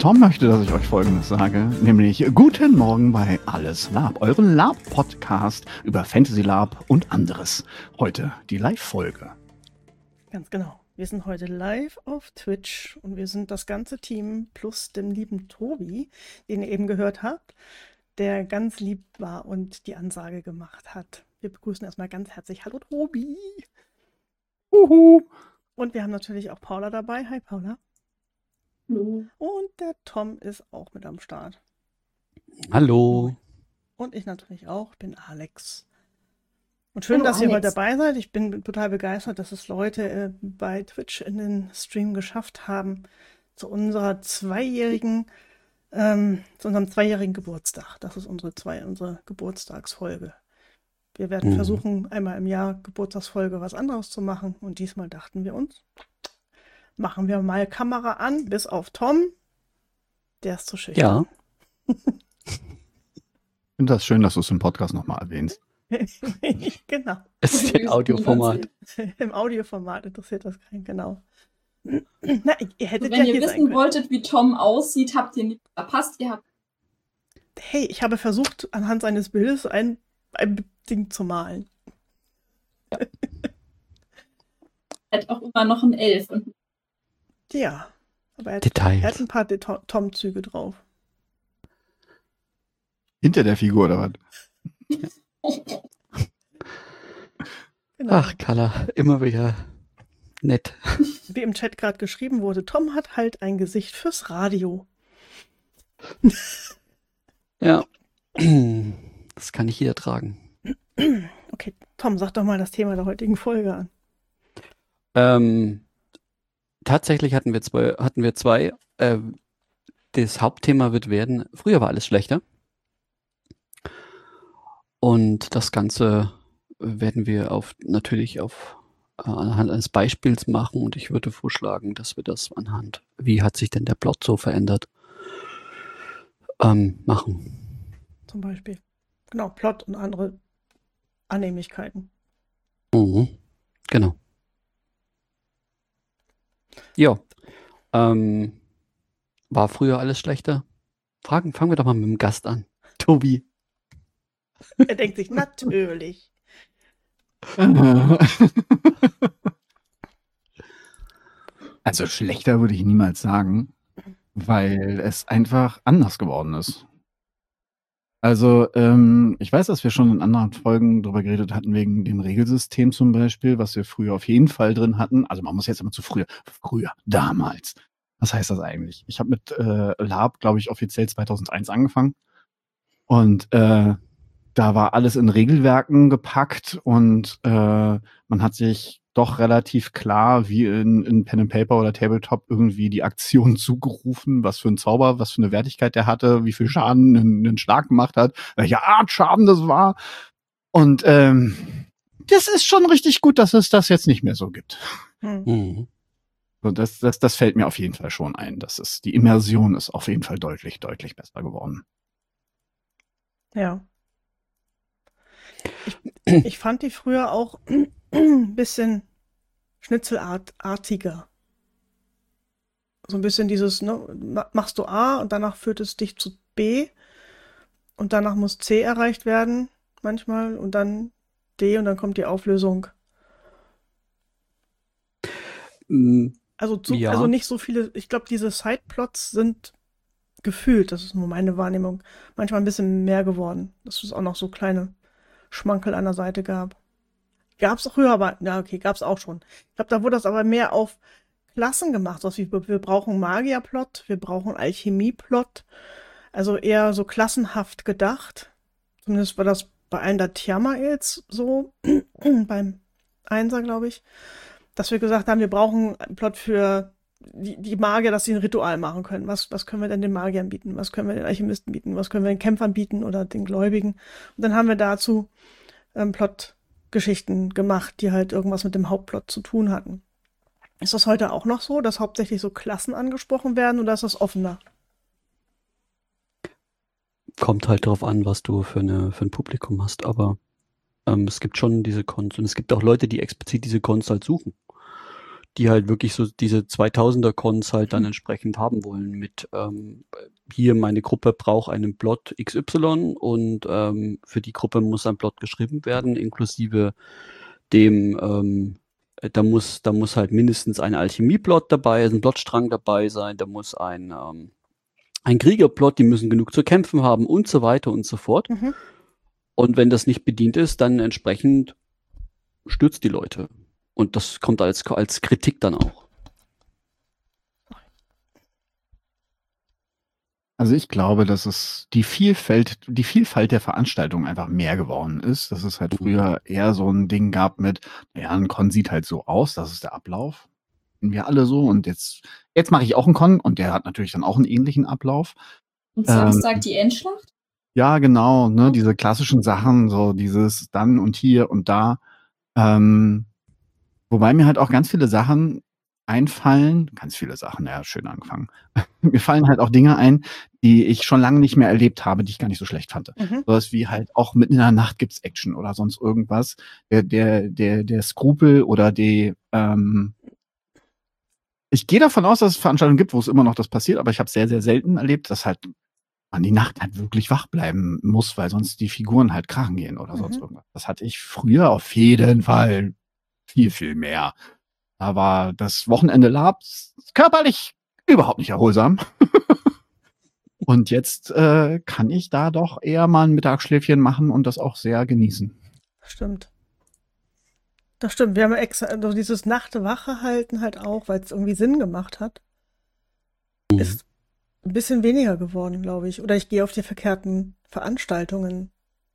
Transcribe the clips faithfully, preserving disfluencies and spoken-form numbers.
Tom möchte, dass ich euch Folgendes sage, nämlich guten Morgen bei Alles Lab, euren Lab-Podcast über Fantasy Lab und anderes. Heute die Live-Folge. Ganz genau. Wir sind heute live auf Twitch und wir sind das ganze Team plus dem lieben Tobi, den ihr eben gehört habt, der ganz lieb war und die Ansage gemacht hat. Wir begrüßen erstmal ganz herzlich. Hallo Tobi! Uhu. Und wir haben natürlich auch Paula dabei. Hi Paula. Hallo. Und der Tom ist auch mit am Start. Hallo. Und ich natürlich auch, ich bin Alex. Und schön, Hallo, dass ihr Alex. heute dabei seid. Ich bin total begeistert, dass es Leute äh, bei Twitch in den Stream geschafft haben zu unserer zweijährigen, ähm, zu unserem zweijährigen Geburtstag. Das ist unsere zwei, unsere Geburtstagsfolge. Wir werden Mhm. versuchen, einmal im Jahr Geburtstagsfolge was anderes zu machen. Und diesmal dachten wir uns, machen wir mal Kamera an, bis auf Tom. Der ist zu schüchtern. Ja. Ich finde das schön, dass du es im Podcast nochmal erwähnst. Genau. Es ist ein Audioformat. Im Audioformat interessiert das keinen, genau. Na, ihr hättet Wenn ja ihr hier sein wissen können. wolltet, wie Tom aussieht, habt ihr nichts verpasst. Ihr habt Hey, ich habe versucht, anhand seines Bildes ein, ein Ding zu malen. halt auch immer noch ein Elf. Und Ja, aber er hat, Details. er hat ein paar Det- Tom-Züge drauf. Hinter der Figur oder was? Genau. Ach, Carla, immer wieder nett. Wie im Chat gerade geschrieben wurde, Tom hat halt ein Gesicht fürs Radio. Ja. Das kann ich hier tragen. Okay, Tom, sag doch mal das Thema der heutigen Folge an. Ähm, tatsächlich hatten wir zwei, hatten wir zwei. Ähm, das Hauptthema wird werden, früher war alles schlechter. Und das Ganze werden wir auf natürlich auf äh, anhand eines Beispiels machen und ich würde vorschlagen, dass wir das anhand, wie hat sich denn der Plot so verändert, ähm, machen. Zum Beispiel. Genau, Plot und andere Annehmlichkeiten. Mhm. Genau. Ja. Ähm, war früher alles schlechter? Fragen, fangen wir doch mal mit dem Gast an. Tobi. Er denkt sich, natürlich. Also schlechter würde ich niemals sagen, weil es einfach anders geworden ist. Also ähm, ich weiß, dass wir schon in anderen Folgen drüber geredet hatten, wegen dem Regelsystem zum Beispiel, was wir früher auf jeden Fall drin hatten. Also man muss jetzt immer zu früher, früher, damals. Was heißt das eigentlich? Ich habe mit äh, Lab, glaube ich, offiziell zweitausendeins angefangen und äh, da war alles in Regelwerken gepackt und äh, man hat sich doch relativ klar wie in, in Pen and Paper oder Tabletop irgendwie die Aktion zugerufen, was für ein Zauber, was für eine Wertigkeit der hatte, wie viel Schaden ein, ein Schlag gemacht hat, welche Art Schaden das war. Und ähm, das ist schon richtig gut, dass es das jetzt nicht mehr so gibt. Hm. Mhm. So, das, das, das fällt mir auf jeden Fall schon ein. Das ist, die Immersion ist auf jeden Fall deutlich, deutlich besser geworden. Ja. Ich, ich fand die früher auch ein bisschen schnitzelartiger. So ein bisschen dieses, ne, ma- machst du A und danach führt es dich zu B und danach muss C erreicht werden, manchmal, und dann D und dann kommt die Auflösung. Mm, Also, zu, Ja. also nicht so viele, ich glaube, diese Sideplots sind gefühlt, das ist nur meine Wahrnehmung, manchmal ein bisschen mehr geworden, dass es auch noch so kleine Schmankerl an der Seite gab. Gab es früher, aber, ja, okay, gab es auch schon. Ich glaube, da wurde das aber mehr auf Klassen gemacht, so wie wir wir brauchen Magierplot, wir brauchen Alchemieplot, also eher so klassenhaft gedacht. Zumindest war das bei einem der Tiamaels so, beim Einser, glaube ich, dass wir gesagt haben, wir brauchen einen Plot für die, die Magier, dass sie ein Ritual machen können. Was, was können wir denn den Magiern bieten? Was können wir den Alchemisten bieten? Was können wir den Kämpfern bieten oder den Gläubigen? Und dann haben wir dazu ähm, Plotgeschichten gemacht, die halt irgendwas mit dem Hauptplot zu tun hatten. Ist das heute auch noch so, dass hauptsächlich so Klassen angesprochen werden oder ist das offener? kommt halt darauf an, was du für, eine, für ein Publikum hast, aber ähm, es gibt schon diese Cons und es gibt auch Leute, die explizit diese Cons halt suchen. die halt wirklich so diese zweitausender-Cons halt dann entsprechend haben wollen mit ähm, hier meine Gruppe braucht einen Plot X Y und ähm, für die Gruppe muss ein Plot geschrieben werden, inklusive dem, ähm, da muss, da muss halt mindestens ein Alchemie-Plot dabei, ein Plotstrang dabei sein, da muss ein, ähm, ein Kriegerplot, die müssen genug zu kämpfen haben und so weiter und so fort. Mhm. Und wenn das nicht bedient ist, dann entsprechend stürzt die Leute. Und das kommt als, als Kritik dann auch. Also ich glaube, dass es die Vielfalt, die Vielfalt der Veranstaltungen einfach mehr geworden ist. Dass es halt früher eher so ein Ding gab mit, ja, ein Con sieht halt so aus, das ist der Ablauf. Sind wir alle so und jetzt, jetzt mache ich auch einen Con und der hat natürlich dann auch einen ähnlichen Ablauf. Und Ähm, Samstag die Endschlacht? Ja, genau, ne, diese klassischen Sachen, so dieses dann und hier und da. Ähm, wobei mir halt auch ganz viele Sachen einfallen, ganz viele Sachen, ja, schön angefangen. Mir fallen halt auch Dinge ein, die ich schon lange nicht mehr erlebt habe, die ich gar nicht so schlecht fand. Mhm. Sowas wie halt auch mitten in der Nacht gibt's Action oder sonst irgendwas. Der, der, der, der Skrupel oder die, ähm, ich gehe davon aus, dass es Veranstaltungen gibt, wo es immer noch das passiert, aber ich habe sehr, sehr selten erlebt, dass halt man die Nacht halt wirklich wach bleiben muss, weil sonst die Figuren halt krachen gehen oder sonst Mhm. irgendwas. Das hatte ich früher auf jeden Fall viel, viel mehr. Da war das Wochenende Labs körperlich überhaupt nicht erholsam. Und jetzt äh, kann ich da doch eher mal ein Mittagsschläfchen machen und das auch sehr genießen. Das stimmt. Das stimmt. Wir haben extra, also dieses Nachtwache halten halt auch, weil es irgendwie Sinn gemacht hat, ist ein bisschen weniger geworden, glaube ich. Oder ich gehe auf die verkehrten Veranstaltungen.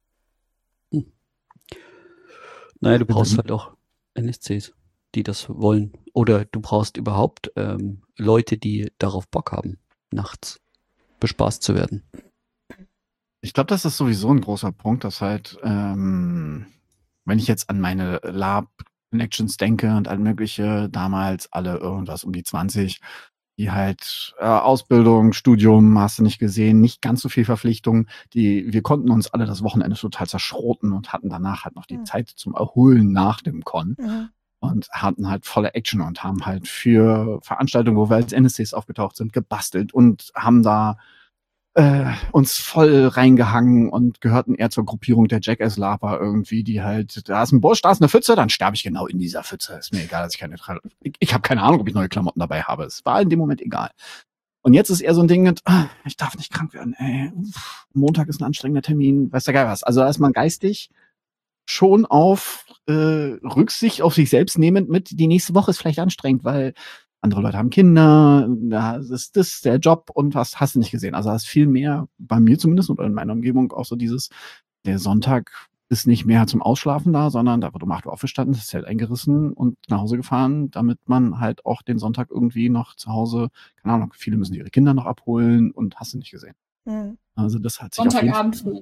Naja, du brauchst halt auch N S Cs, die das wollen. Oder du brauchst überhaupt ähm, Leute, die darauf Bock haben, nachts bespaßt zu werden. Ich glaube, das ist sowieso ein großer Punkt, dass halt, ähm, wenn ich jetzt an meine Lab-Connections denke und all mögliche, damals alle irgendwas um die zwanzig, die halt äh, Ausbildung, Studium, hast du nicht gesehen, nicht ganz so viel Verpflichtung. Die, wir konnten uns alle das Wochenende total zerschroten und hatten danach halt noch die Mhm. Zeit zum Erholen nach dem Con. Mhm. Und hatten halt volle Action und haben halt für Veranstaltungen, wo wir als N S Cs aufgetaucht sind, gebastelt und haben da äh, uns voll reingehangen und gehörten eher zur Gruppierung der Jackass-Laper irgendwie, die halt, da ist ein Busch, da ist eine Pfütze, dann sterbe ich genau in dieser Pfütze. Ist mir egal, dass ich keine, ich, ich habe keine Ahnung, ob ich neue Klamotten dabei habe. Es war in dem Moment egal. Und jetzt ist eher so ein Ding mit, ah, ich darf nicht krank werden, ey. Uff, Montag ist ein anstrengender Termin, weiß der Geil was. Also da ist man geistig schon auf äh, Rücksicht auf sich selbst nehmend mit, die nächste Woche ist vielleicht anstrengend, weil andere Leute haben Kinder, da ist das der Job und was hast du nicht gesehen. Also da ist viel mehr, bei mir zumindest oder in meiner Umgebung auch so dieses, der Sonntag ist nicht mehr zum Ausschlafen da, sondern da wird um acht Uhr aufgestanden, das Zelt eingerissen und nach Hause gefahren, damit man halt auch den Sonntag irgendwie noch zu Hause, keine Ahnung, viele müssen ihre Kinder noch abholen und hast du nicht gesehen. Mhm. Also das hat sich auf jeden Fall- Sonntagabend früh.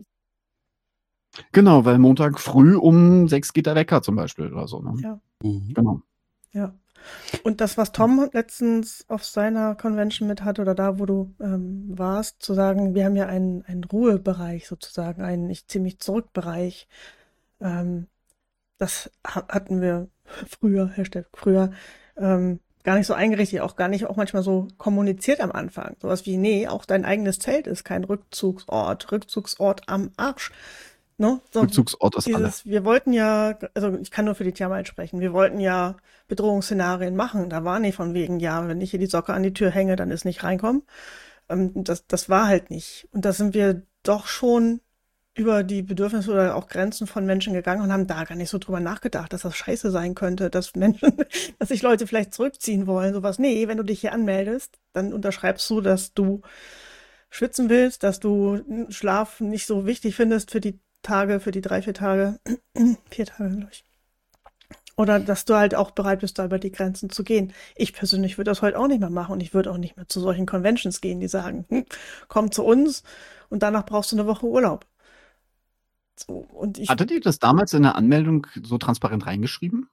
Genau, weil Montag früh um sechs geht der Wecker zum Beispiel oder so. Ne? Ja. Mhm. Genau. Ja. Und das, was Tom letztens auf seiner Convention mit hat oder da, wo du ähm, warst, zu sagen, wir haben ja einen, einen Ruhebereich sozusagen, einen ich zieh mich zurück Bereich. Ähm, das ha hatten wir früher, Herr Steff, früher ähm, gar nicht so eingerichtet, auch gar nicht auch manchmal so kommuniziert am Anfang. Sowas wie, nee, auch dein eigenes Zelt ist kein Rückzugsort, Rückzugsort am Arsch. Ne? So, Rückzugsort ist alle. dieses, wir wollten ja, also ich kann nur für die Thermal sprechen, wir wollten ja Bedrohungsszenarien machen. Da war nicht von wegen, ja, wenn ich hier die Socke an die Tür hänge, dann ist nicht reinkommen. Ähm, das, das war halt nicht. Und da sind wir doch schon über die Bedürfnisse oder auch Grenzen von Menschen gegangen und haben da gar nicht so drüber nachgedacht, dass das scheiße sein könnte, dass Menschen, dass sich Leute vielleicht zurückziehen wollen. Sowas, nee, wenn du dich hier anmeldest, dann unterschreibst du, dass du schwitzen willst, dass du Schlaf nicht so wichtig findest für die Tage, für die drei, vier Tage, vier Tage, glaube ich. Oder dass du halt auch bereit bist, da über die Grenzen zu gehen. Ich persönlich würde das heute auch nicht mehr machen und ich würde auch nicht mehr zu solchen Conventions gehen, die sagen, hm, komm zu uns und danach brauchst du eine Woche Urlaub. So, und ich, Hattet ihr das damals in der Anmeldung so transparent reingeschrieben?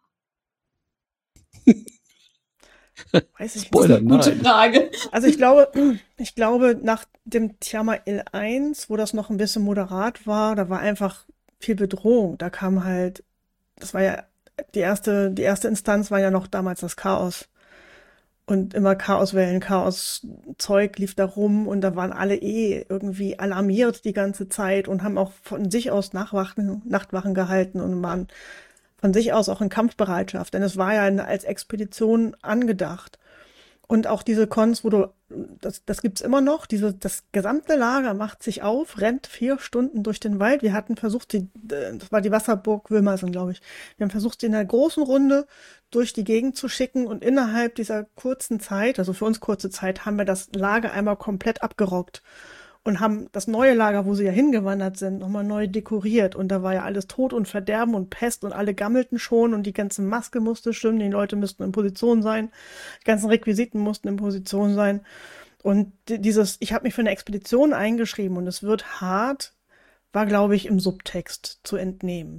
weiß ich Spoiler, nicht. Gute nein. Frage. Also ich glaube, ich glaube, nach dem Tiama L eins, wo das noch ein bisschen moderat war, da war einfach viel Bedrohung. Da kam halt, das war ja die erste, die erste Instanz war ja noch damals das Chaos. Und immer Chaoswellen, Chaoszeug lief da rum und da waren alle eh irgendwie alarmiert die ganze Zeit und haben auch von sich aus Nachwachen, Nachtwachen gehalten und waren von sich aus auch in Kampfbereitschaft, denn es war ja als Expedition angedacht. Und auch diese Cons, wo du, das, das gibt's immer noch, diese, das gesamte Lager macht sich auf, rennt vier Stunden durch den Wald. Wir hatten versucht, die, das war die Wasserburg Wilmersen, glaube ich. Wir haben versucht, sie in einer großen Runde durch die Gegend zu schicken und innerhalb dieser kurzen Zeit, also für uns kurze Zeit, haben wir das Lager einmal komplett abgerockt und haben das neue Lager, wo sie ja hingewandert sind, nochmal neu dekoriert. Und da war ja alles Tod und Verderben und Pest und alle gammelten schon und die ganze Maske musste stimmen, die Leute müssten in Position sein, die ganzen Requisiten mussten in Position sein. Und dieses, ich habe mich für eine Expedition eingeschrieben und es wird hart, war, glaube ich, im Subtext zu entnehmen.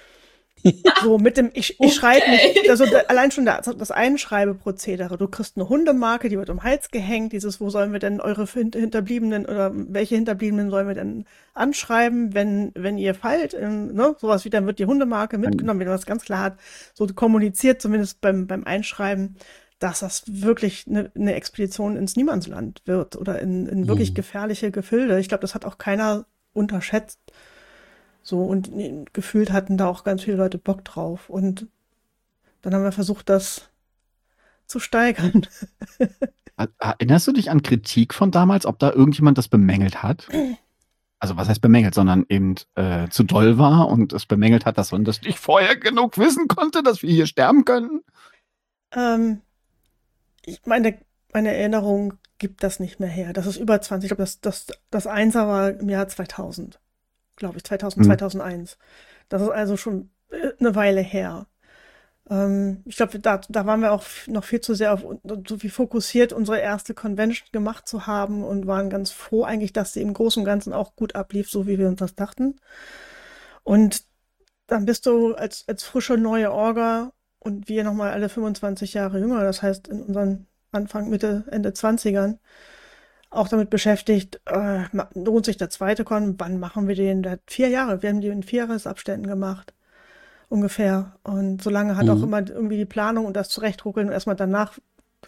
So mit dem, ich, ich schreibe nicht, also da, allein schon das, das Einschreibeprozedere. Du kriegst eine Hundemarke, die wird um den Hals gehängt. Dieses, wo sollen wir denn eure Hinterbliebenen oder welche Hinterbliebenen sollen wir denn anschreiben, wenn, wenn ihr fallt, ähm, ne? Sowas wie, dann wird die Hundemarke mitgenommen, wenn man das ganz klar hat, so kommuniziert, zumindest beim, beim Einschreiben, dass das wirklich eine, eine Expedition ins Niemandsland wird oder in, in wirklich Mhm. gefährliche Gefilde. Ich glaube, das hat auch keiner unterschätzt. So, und nee, gefühlt hatten da auch ganz viele Leute Bock drauf. Und dann haben wir versucht, das zu steigern. Erinnerst du dich an Kritik von damals, ob da irgendjemand das bemängelt hat? Also was heißt bemängelt, sondern eben äh, zu doll war und es bemängelt hat, dass man das nicht vorher genug wissen konnte, dass wir hier sterben können? Ähm, ich meine, meine Erinnerung gibt das nicht mehr her. Das ist über zwanzig. Ich glaube, das, das, das Einser war im Jahr zweitausend. Glaube ich, zweitausend, Hm. zweitausendeins. Das ist also schon äh, eine Weile her. Ähm, ich glaube, da, da waren wir auch f- noch viel zu sehr auf un- so viel fokussiert, unsere erste Convention gemacht zu haben und waren ganz froh eigentlich, dass sie im Großen und Ganzen auch gut ablief, so wie wir uns das dachten. Und dann bist du als, als frische neue Orga und wir nochmal alle fünfundzwanzig Jahre jünger, das heißt in unseren Anfang, Mitte, Ende Zwanzigern, auch damit beschäftigt, äh, ma- lohnt sich der zweite Con, wann machen wir den? Der hat vier Jahre, wir haben die in Vierjahresabständen gemacht, ungefähr. Und so lange hat auch Mhm. immer irgendwie die Planung und das Zurechtruckeln und erstmal danach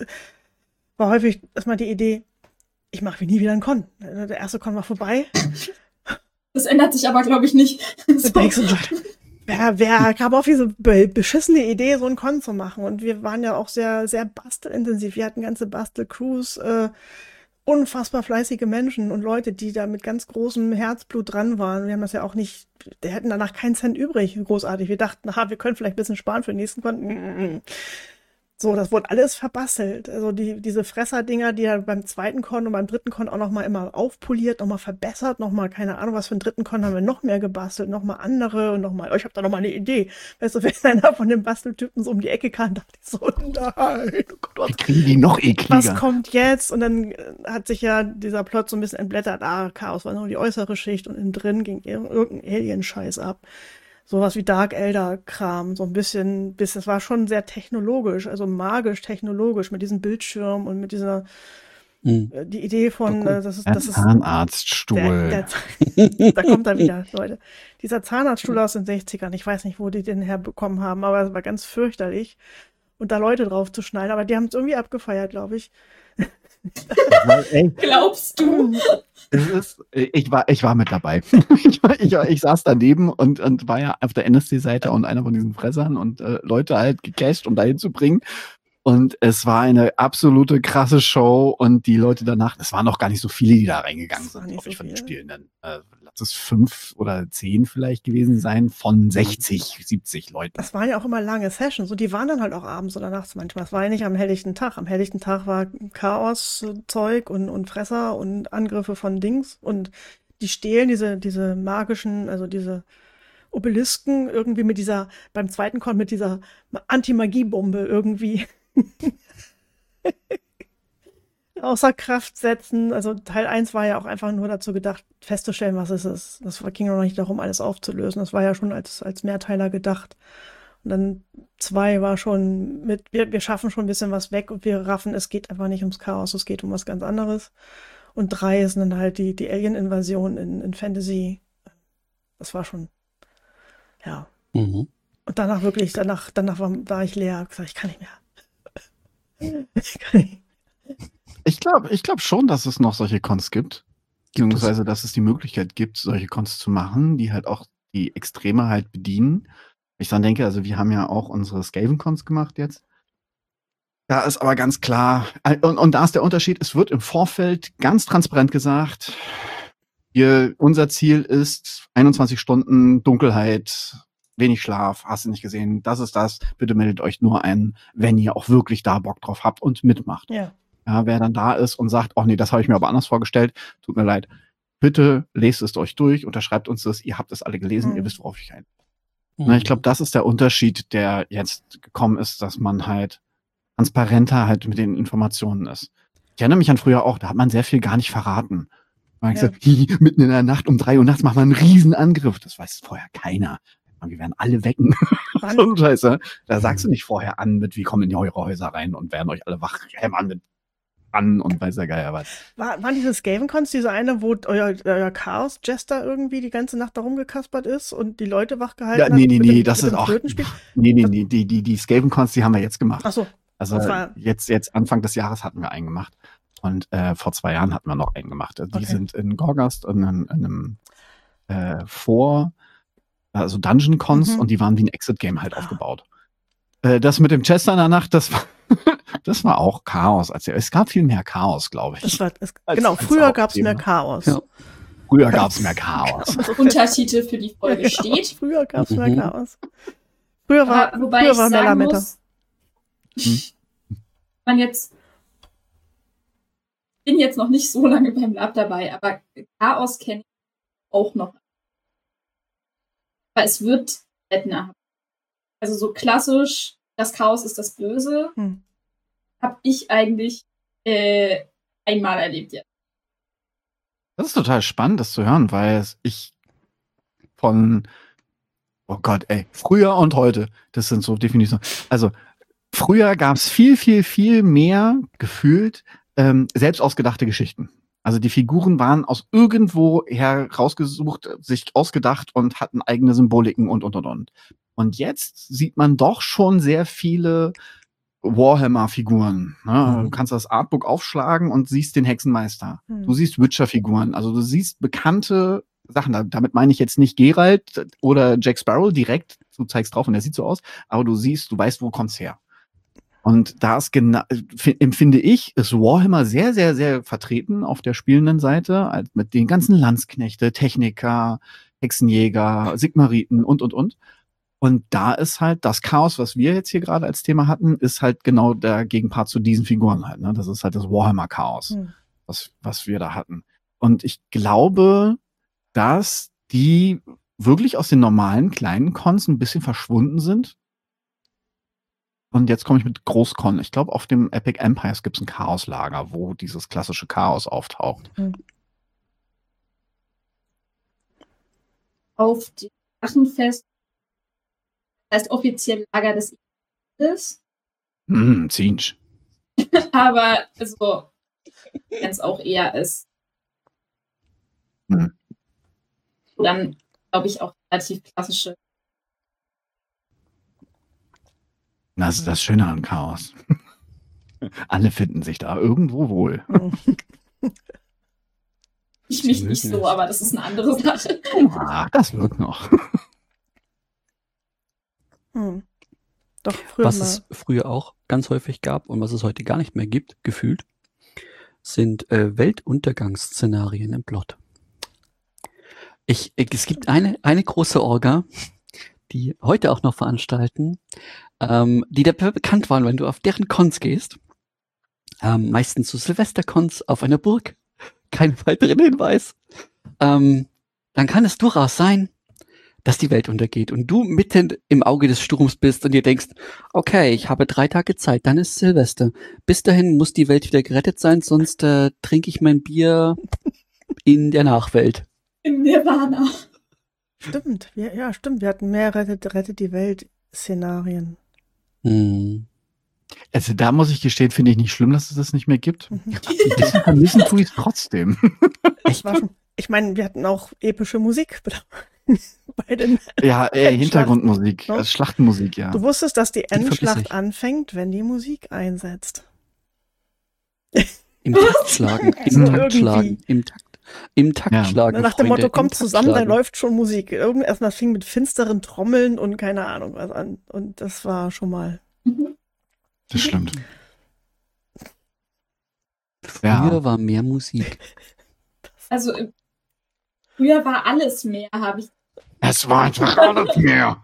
war häufig erstmal die Idee, ich mache nie wieder einen Con. Der erste Con war vorbei. Das ändert sich aber, glaube ich, nicht. Und So. denkst du, wer, wer kam auf diese be beschissene Idee, so einen Con zu machen? Und wir waren ja auch sehr, sehr bastelintensiv. Wir hatten ganze Bastel-Crews, äh, unfassbar fleißige Menschen und Leute, die da mit ganz großem Herzblut dran waren. Wir haben das ja auch nicht, die hätten danach keinen Cent übrig, großartig. Wir dachten, aha, wir können vielleicht ein bisschen sparen für den nächsten Con. So, das wurde alles verbastelt. Also die, diese Fresser-Dinger, die ja beim zweiten Con und beim dritten Con auch nochmal immer aufpoliert, nochmal verbessert, nochmal, keine Ahnung, was für einen dritten Con haben wir noch mehr gebastelt, nochmal andere und nochmal, oh, ich habe da nochmal eine Idee. Weißt du, wenn einer von den Basteltypen so um die Ecke kam, dachte ich so, nein, oh Gott, Wir kriegen die noch was ekliger. kommt jetzt? Und dann äh, hat sich ja dieser Plot so ein bisschen entblättert. Ah, Chaos war nur die äußere Schicht und innen drin ging ir- irgendein Alien-Scheiß ab. Sowas wie Dark Elder-Kram, so ein bisschen, bis es war schon sehr technologisch, also magisch technologisch mit diesem Bildschirm und mit dieser, Mhm. äh, die Idee von, War cool. äh, das ist, Der das ist Zahnarztstuhl. der, der, da kommt er wieder, Leute. Dieser Zahnarztstuhl aus den sechzigern, ich weiß nicht, wo die den herbekommen haben, aber es war ganz fürchterlich. Und da Leute drauf zu schneiden, aber die haben es irgendwie abgefeiert, glaube ich. Ey, Glaubst du? es ist, ich, war, ich war mit dabei. Ich, war, ich, war, ich saß daneben und, und war ja auf der N S D-Seite und einer von diesen Fressern und äh, Leute halt gecasht, um dahin zu bringen. Und es war eine absolute krasse Show und die Leute danach, es waren noch gar nicht so viele, die da reingegangen Das war sind, nicht glaube ich, so von den viele. Spielenden. Äh, lass es fünf oder zehn vielleicht gewesen sein von sechzig, siebzig Leuten. Das waren ja auch immer lange Sessions und die waren dann halt auch abends oder nachts manchmal. Das war ja nicht am helllichten Tag. Am helllichten Tag war Chaos-Zeug und, und Fresser und Angriffe von Dings und die stehlen diese, diese magischen, also diese Obelisken irgendwie mit dieser, beim zweiten Con mit dieser Anti-Magie-Bombe irgendwie außer Kraft setzen. Also Teil eins war ja auch einfach nur dazu gedacht, festzustellen, was es ist. Das ging noch nicht darum, alles aufzulösen. Das war ja schon als, als Mehrteiler gedacht. Und dann zwei war schon mit, wir, wir schaffen schon ein bisschen was weg und wir raffen, es geht einfach nicht ums Chaos, es geht um was ganz anderes. Und drei ist dann halt die, die Alien-Invasion in, in Fantasy. Das war schon, ja. Mhm. Und danach wirklich, danach, danach war, war ich leer, hab gesagt, ich kann nicht mehr. Ich glaube ich glaub schon, dass es noch solche Cons gibt. Beziehungsweise, dass es die Möglichkeit gibt, solche Cons zu machen, die halt auch die Extreme halt bedienen. Ich dann denke, also wir haben ja auch unsere Skaven-Cons gemacht jetzt. Da ist aber ganz klar, und, und da ist der Unterschied, es wird im Vorfeld ganz transparent gesagt, wir, unser Ziel ist einundzwanzig Stunden Dunkelheit, wenig Schlaf, hast du nicht gesehen, das ist das, bitte meldet euch nur ein, wenn ihr auch wirklich da Bock drauf habt und mitmacht. Ja. Ja, wer dann da ist und sagt, oh nee, das habe ich mir aber anders vorgestellt, tut mir leid, bitte lest es euch durch, unterschreibt uns das, ihr habt es alle gelesen, Mhm. ihr wisst, worauf ich ein. Mhm. Na, ich glaube, das ist der Unterschied, der jetzt gekommen ist, dass man halt transparenter halt mit den Informationen ist. Ich erinnere mich an früher auch, da hat man sehr viel gar nicht verraten. Man hat Ja. gesagt, hi, mitten in der Nacht um drei Uhr nachts macht man einen Riesen-Angriff. Das weiß vorher keiner. Wir werden alle wecken. Wann- So ein Scheiße. Da sagst du nicht vorher an mit, wie kommen in eure Häuser rein und werden euch alle wach hämmern mit an und weiß der Geier was. War, waren diese Skaven-Cons diese eine, wo euer, euer Chaos-Jester irgendwie die ganze Nacht da rumgekaspert ist und die Leute wachgehalten Ja, nee, hat nee, mit nee, dem, das mit ist dem auch, Flötenspiel? nee, nee, nee, die, die, die Skaven-Cons, die haben wir jetzt gemacht. Ach so, Also das war- jetzt, jetzt Anfang des Jahres hatten wir einen gemacht. Und äh, vor zwei Jahren hatten wir noch einen gemacht. Also Die Okay. sind in Gorgast in einem, in einem äh, Vor, also Dungeon Cons Mhm. und die waren wie ein Exit-Game halt aufgebaut. Äh, das mit dem Chester in der Nacht, das war, das war auch Chaos. Also, es gab viel mehr Chaos, glaube ich. das war es, Als- genau, als früher gab es Hauptthema. mehr Chaos. Ja. Früher gab es mehr Chaos. Untertitel für die Folge Ja, steht. Früher gab es mehr Mhm. Chaos. Früher war, Aber wobei früher ich war mehr sagen Lametta. muss, man jetzt bin jetzt noch nicht so lange beim Lab dabei, aber Chaos kenne ich auch noch. Aber es wird seltener. Also so klassisch, das Chaos ist das Böse, Hm. habe ich eigentlich äh, einmal erlebt jetzt. Das ist total spannend, das zu hören, weil es- ich von, oh Gott, ey, früher und heute, das sind so Definitionen. Also, früher gab es viel, viel, viel mehr gefühlt ähm, selbst ausgedachte Geschichten. Also die Figuren waren aus irgendwo herausgesucht, sich ausgedacht und hatten eigene Symboliken und, und, und, und. Und jetzt sieht man doch schon sehr viele Warhammer-Figuren. Ne? Mhm. Du kannst das Artbook aufschlagen und siehst den Hexenmeister. Hm. Du siehst Witcher-Figuren. Also du siehst bekannte Sachen. Da- Damit meine ich jetzt nicht Geralt oder Jack Sparrow direkt. Du zeigst drauf und der sieht so aus. Aber du siehst, du weißt, wo kommt's her. Und da ist genau, empfinde ich, ist Warhammer sehr, sehr, sehr vertreten auf der spielenden Seite, als mit den ganzen Landsknechte, Techniker, Hexenjäger, Sigmariten und, und, und. Und da ist halt das Chaos, was wir jetzt hier gerade als Thema hatten, ist halt genau der Gegenpart zu diesen Figuren halt. Ne? Das ist halt das Warhammer-Chaos, Hm. was, was wir da hatten. Und ich glaube, dass die wirklich aus den normalen kleinen Cons ein bisschen verschwunden sind. Und jetzt komme ich mit Großcon. Ich glaube, auf dem Epic Empires gibt es ein Chaoslager, wo dieses klassische Chaos auftaucht. Auf dem Drachenfest, das heißt offiziell Lager des Ignis, Hm, Zinsch. aber also ganz auch eher als Hm. dann glaube ich auch relativ klassische. Das ist das Schöne an Chaos. Alle finden sich da irgendwo wohl. Hm. Ich mich nicht Möglich. so, aber das ist eine andere Sache. Ah, das wirkt noch. Hm. Doch, früher Was mal. es früher auch ganz häufig gab und was es heute gar nicht mehr gibt, gefühlt, sind äh, Weltuntergangsszenarien im Plot. Ich, ich, es gibt eine, eine große Orga, die heute auch noch veranstalten, ähm, die dafür bekannt waren, wenn du auf deren Cons gehst, ähm, meistens zu Silvestercons auf einer Burg, kein weiteren Hinweis, ähm, dann kann es durchaus sein, dass die Welt untergeht und du mitten im Auge des Sturms bist und dir denkst, okay, ich habe drei Tage Zeit, dann ist Silvester. Bis dahin muss die Welt wieder gerettet sein, sonst äh, trinke ich mein Bier in der Nachwelt. Im Nirvana. Stimmt, ja, ja, stimmt. Wir hatten mehr Rettet, Rettet die Welt-Szenarien. Hm. Also da muss ich gestehen, finde ich nicht schlimm, dass es das nicht mehr gibt. Mhm. Ein bisschen vermissen tue ich es trotzdem. Das war schon, ich meine, wir hatten auch epische Musik bei den. Ja, äh, Hintergrundmusik, Ne? äh, Schlachtenmusik, ja. Du wusstest, dass die vermisse Endschlacht ich. anfängt, wenn die Musik einsetzt. Im Takt schlagen, im Takt Irgendwie. schlagen, im Takt, im Takt Ja. schlagen. Nach dem Freunde, Motto, kommt im Takt zusammen, da schlagen. läuft schon Musik. Irgend erstmal fing mit finsteren Trommeln und keine Ahnung was an. Und das war schon mal. Mhm. Das stimmt. Früher Ja. war mehr Musik. Also äh, früher war alles mehr, habe ich. Es war einfach alles mehr.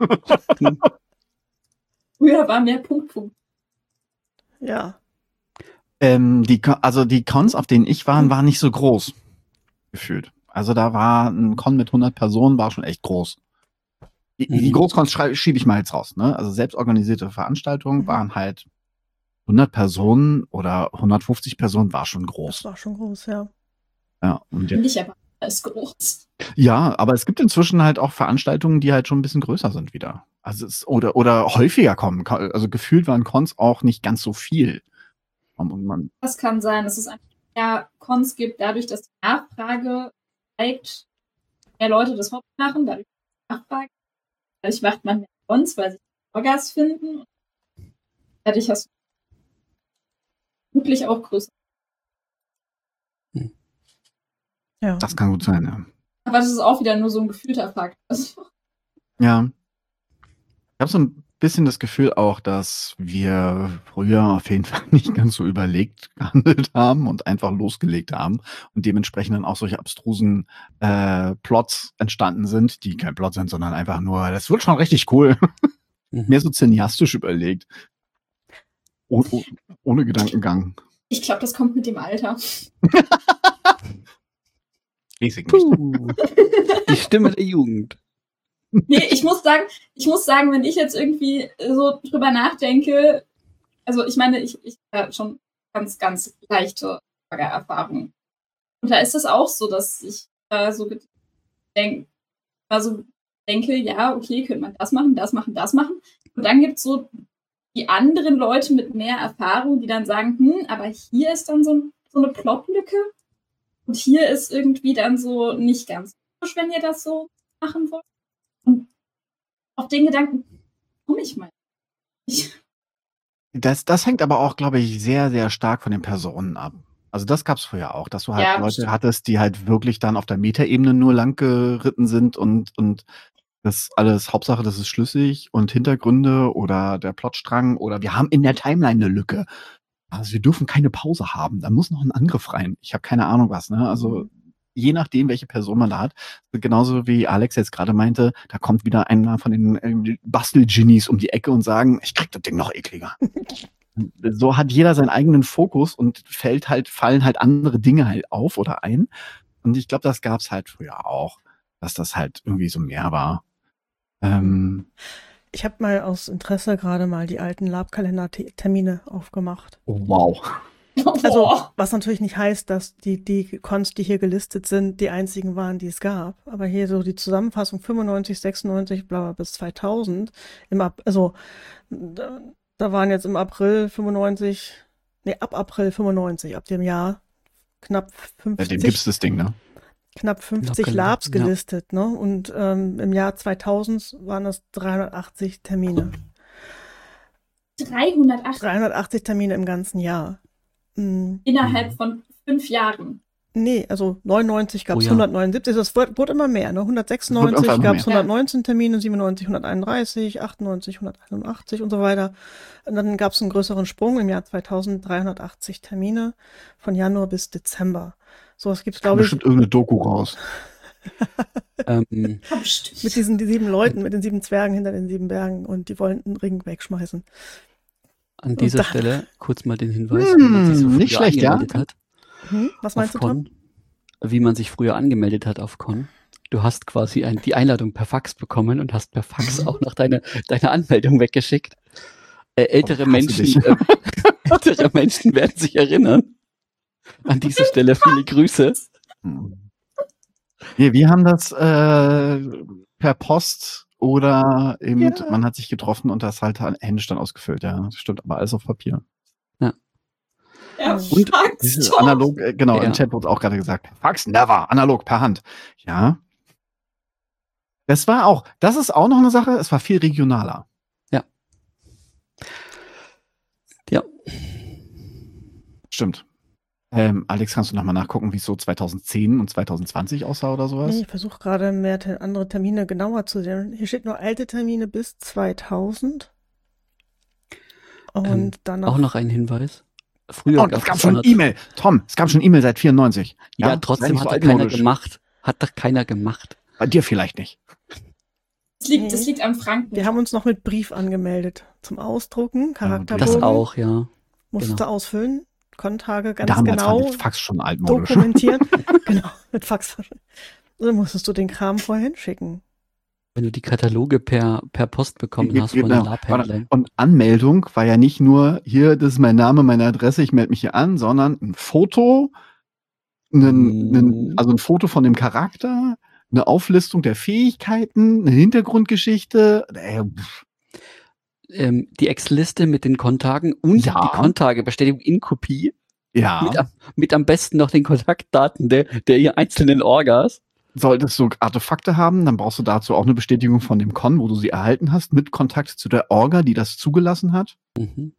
Früher war mehr Punkt, Punkt. Ja. ähm, die, Ko- also die Cons, auf denen ich war, waren nicht so groß. Gefühlt. Also da war ein Con mit hundert Personen, war schon echt groß. Die, die Mhm. Großcons schrei- schiebe ich mal jetzt raus. Ne? Also selbstorganisierte Veranstaltungen Mhm. waren halt hundert Personen oder hundertfünfzig Personen, war schon Das groß. war schon groß, ja. Ja, und Finde jetzt, ich aber alles groß. ja, aber es gibt inzwischen halt auch Veranstaltungen, die halt schon ein bisschen größer sind wieder. Also es, oder, oder häufiger kommen. Ka- Also gefühlt waren Cons auch nicht ganz so viel. Und man, Das kann sein, dass es einfach mehr Cons gibt, dadurch, dass die Nachfrage steigt, mehr Leute das Hobby machen, dadurch die Nachfrage. Dadurch macht man mehr Cons, weil sich Orgas finden. Dadurch hast du wirklich auch größer. Ja. das kann gut sein, ja. Aber das ist auch wieder nur so ein gefühlter Fakt. Also, Ja. Ich habe so ein bisschen das Gefühl auch, dass wir früher auf jeden Fall nicht ganz so überlegt gehandelt haben und einfach losgelegt haben und dementsprechend dann auch solche abstrusen äh, Plots entstanden sind, die kein Plot sind, sondern einfach nur, das wird schon richtig cool. Mhm. Mehr so cineastisch überlegt. Oh, oh, ohne Gedankengang. ich glaube, das kommt mit dem Alter. Riesig nicht. Puh. Die Stimme der Jugend. Nee, ich muss sagen, ich muss sagen, wenn ich jetzt irgendwie so drüber nachdenke, also ich meine, ich, ich habe schon ganz, ganz leichte Erfahrungen. Und da ist es auch so, dass ich da so denk, also denke, ja, okay, könnte man das machen, das machen, das machen. Und dann gibt's so die anderen Leute mit mehr Erfahrung, die dann sagen, hm, aber hier ist dann so, so eine Plotlücke und hier ist irgendwie dann so nicht ganz frisch, wenn ihr das so machen wollt. Und auf den Gedanken komme ich mal. Ich, Das, das hängt aber auch, glaube ich, sehr, sehr stark von den Personen ab. Also das gab's früher auch, dass du halt Ja, Leute bestimmt. hattest, die halt wirklich dann auf der Metaebene nur lang geritten sind und, und das alles, Hauptsache, das ist schlüssig und Hintergründe oder der Plotstrang oder wir haben in der Timeline eine Lücke. Also wir dürfen keine Pause haben, da muss noch ein Angriff rein. Ich habe keine Ahnung was, ne? Also je nachdem, welche Person man da hat, genauso wie Alex jetzt gerade meinte, da kommt wieder einer von den ähm, Bastel-Genies um die Ecke und sagen, ich krieg das Ding noch ekliger. So hat jeder seinen eigenen Fokus und fällt halt, fallen halt andere Dinge halt auf oder ein. Und ich glaube, das gab's halt früher auch, dass das halt irgendwie so mehr war. Ähm, Ich habe mal aus Interesse gerade mal die alten Lab-Kalender-Termine aufgemacht. oh, wow. Also, Boah. was natürlich nicht heißt, dass die, die Cons, die hier gelistet sind, die einzigen waren, die es gab. Aber hier so die Zusammenfassung fünfundneunzig, sechsundneunzig, bla, bla, bis zweitausend. Im Ab, also, da, da waren jetzt im April fünfundneunzig, nee, ab April fünfundneunzig, ab dem Jahr knapp Seitdem fünfzig, gibt's das Ding, ne? knapp fünfzig Lab-Kalender, Labs ja. gelistet, ne? Und ähm, im Jahr zweitausend waren das dreihundertachtzig Termine. dreihundertachtzig dreihundertachtzig Termine im ganzen Jahr. Mm, innerhalb von fünf Jahren. Nee, also neunundneunzig gab es Oh ja. hundertneunundsiebzig, das wurde, wurde immer mehr, ne? Wird hundertsechsundneunzig einfach gab es mehr. hundertneunzehn Termine, siebenundneunzig, hunderteinunddreißig, achtundneunzig, hunderteinundachtzig und so weiter. Und dann gab es einen größeren Sprung im Jahr zweitausend, dreihundertachtzig Termine von Januar bis Dezember. So, es gibt, Kam glaube ich, bestimmt irgendeine Doku raus. Ähm, Ja, bestimmt. mit diesen die sieben Leuten, mit den sieben Zwergen hinter den sieben Bergen und die wollen einen Ring wegschmeißen. an dieser da- Stelle kurz mal den Hinweis, Hm, wie man sich so früher nicht schlecht, ja? angemeldet hat Hm? Was meinst auf du, Tom? Con. Wie man sich früher angemeldet hat auf Con. Du hast quasi ein, die Einladung per Fax bekommen und hast per Fax auch noch deine, deine Anmeldung weggeschickt. Äh, ältere, Oh, hasse Menschen, dich. äh, ältere Menschen werden sich erinnern. An dieser Stelle viele Grüße. Hm. Nee, wir haben das äh, per Post oder eben, Ja. man hat sich getroffen und das halt händisch dann ausgefüllt, ja. Das stimmt, aber alles auf Papier. Ja, Und Fax, Dieses doch. analog, äh, genau, Ja. im Chat wurde auch gerade gesagt, Fax never, analog, per Hand. Ja. Das war auch, das ist auch noch eine Sache, es war viel regionaler. Ja. Stimmt. Ähm, Alex, kannst du nochmal nachgucken, wie es so zweitausendzehn und zweitausendzwanzig aussah oder sowas? Nee, ich versuche gerade mehr te andere Termine genauer zu sehen. Hier steht nur alte Termine bis zweitausend. Und Ähm, dann noch. Auch noch ein Hinweis. Früher Oh, es gab's gab schon einer- E-Mail. Tom, es gab schon E-Mail seit vierundneunzig. Ja, sei trotzdem nicht hat so doch keiner altmodisch. gemacht. Hat doch keiner gemacht. Bei dir vielleicht nicht. Das liegt, das Nee. liegt am Franken. Wir haben uns noch mit Brief angemeldet. Zum Ausdrucken, Charakterbogen. Das auch, ja. Musstest genau. du ausfüllen. Kontage ganz Damals genau fand ich Fax schon altmodisch. dokumentieren. Genau, mit Fax. Dann musstest du den Kram vorher hinschicken. Wenn du die Kataloge per, per Post bekommen hast von den Genau. Labhändlern. Und Anmeldung war ja nicht nur, hier, das ist mein Name, meine Adresse, ich melde mich hier an, sondern ein Foto, einen, Mm. einen, also ein Foto von dem Charakter, eine Auflistung der Fähigkeiten, eine Hintergrundgeschichte. Äh, pff, Ähm, die Excel-Liste mit den Kontagen und Ja. die Kontagebestätigung in Kopie. ja, Mit, am, mit am besten noch den Kontaktdaten der, der ihr einzelnen Orgas. solltest du Artefakte haben, dann brauchst du dazu auch eine Bestätigung von dem Con, wo du sie erhalten hast, mit Kontakt zu der Orga, die das zugelassen hat. Mhm.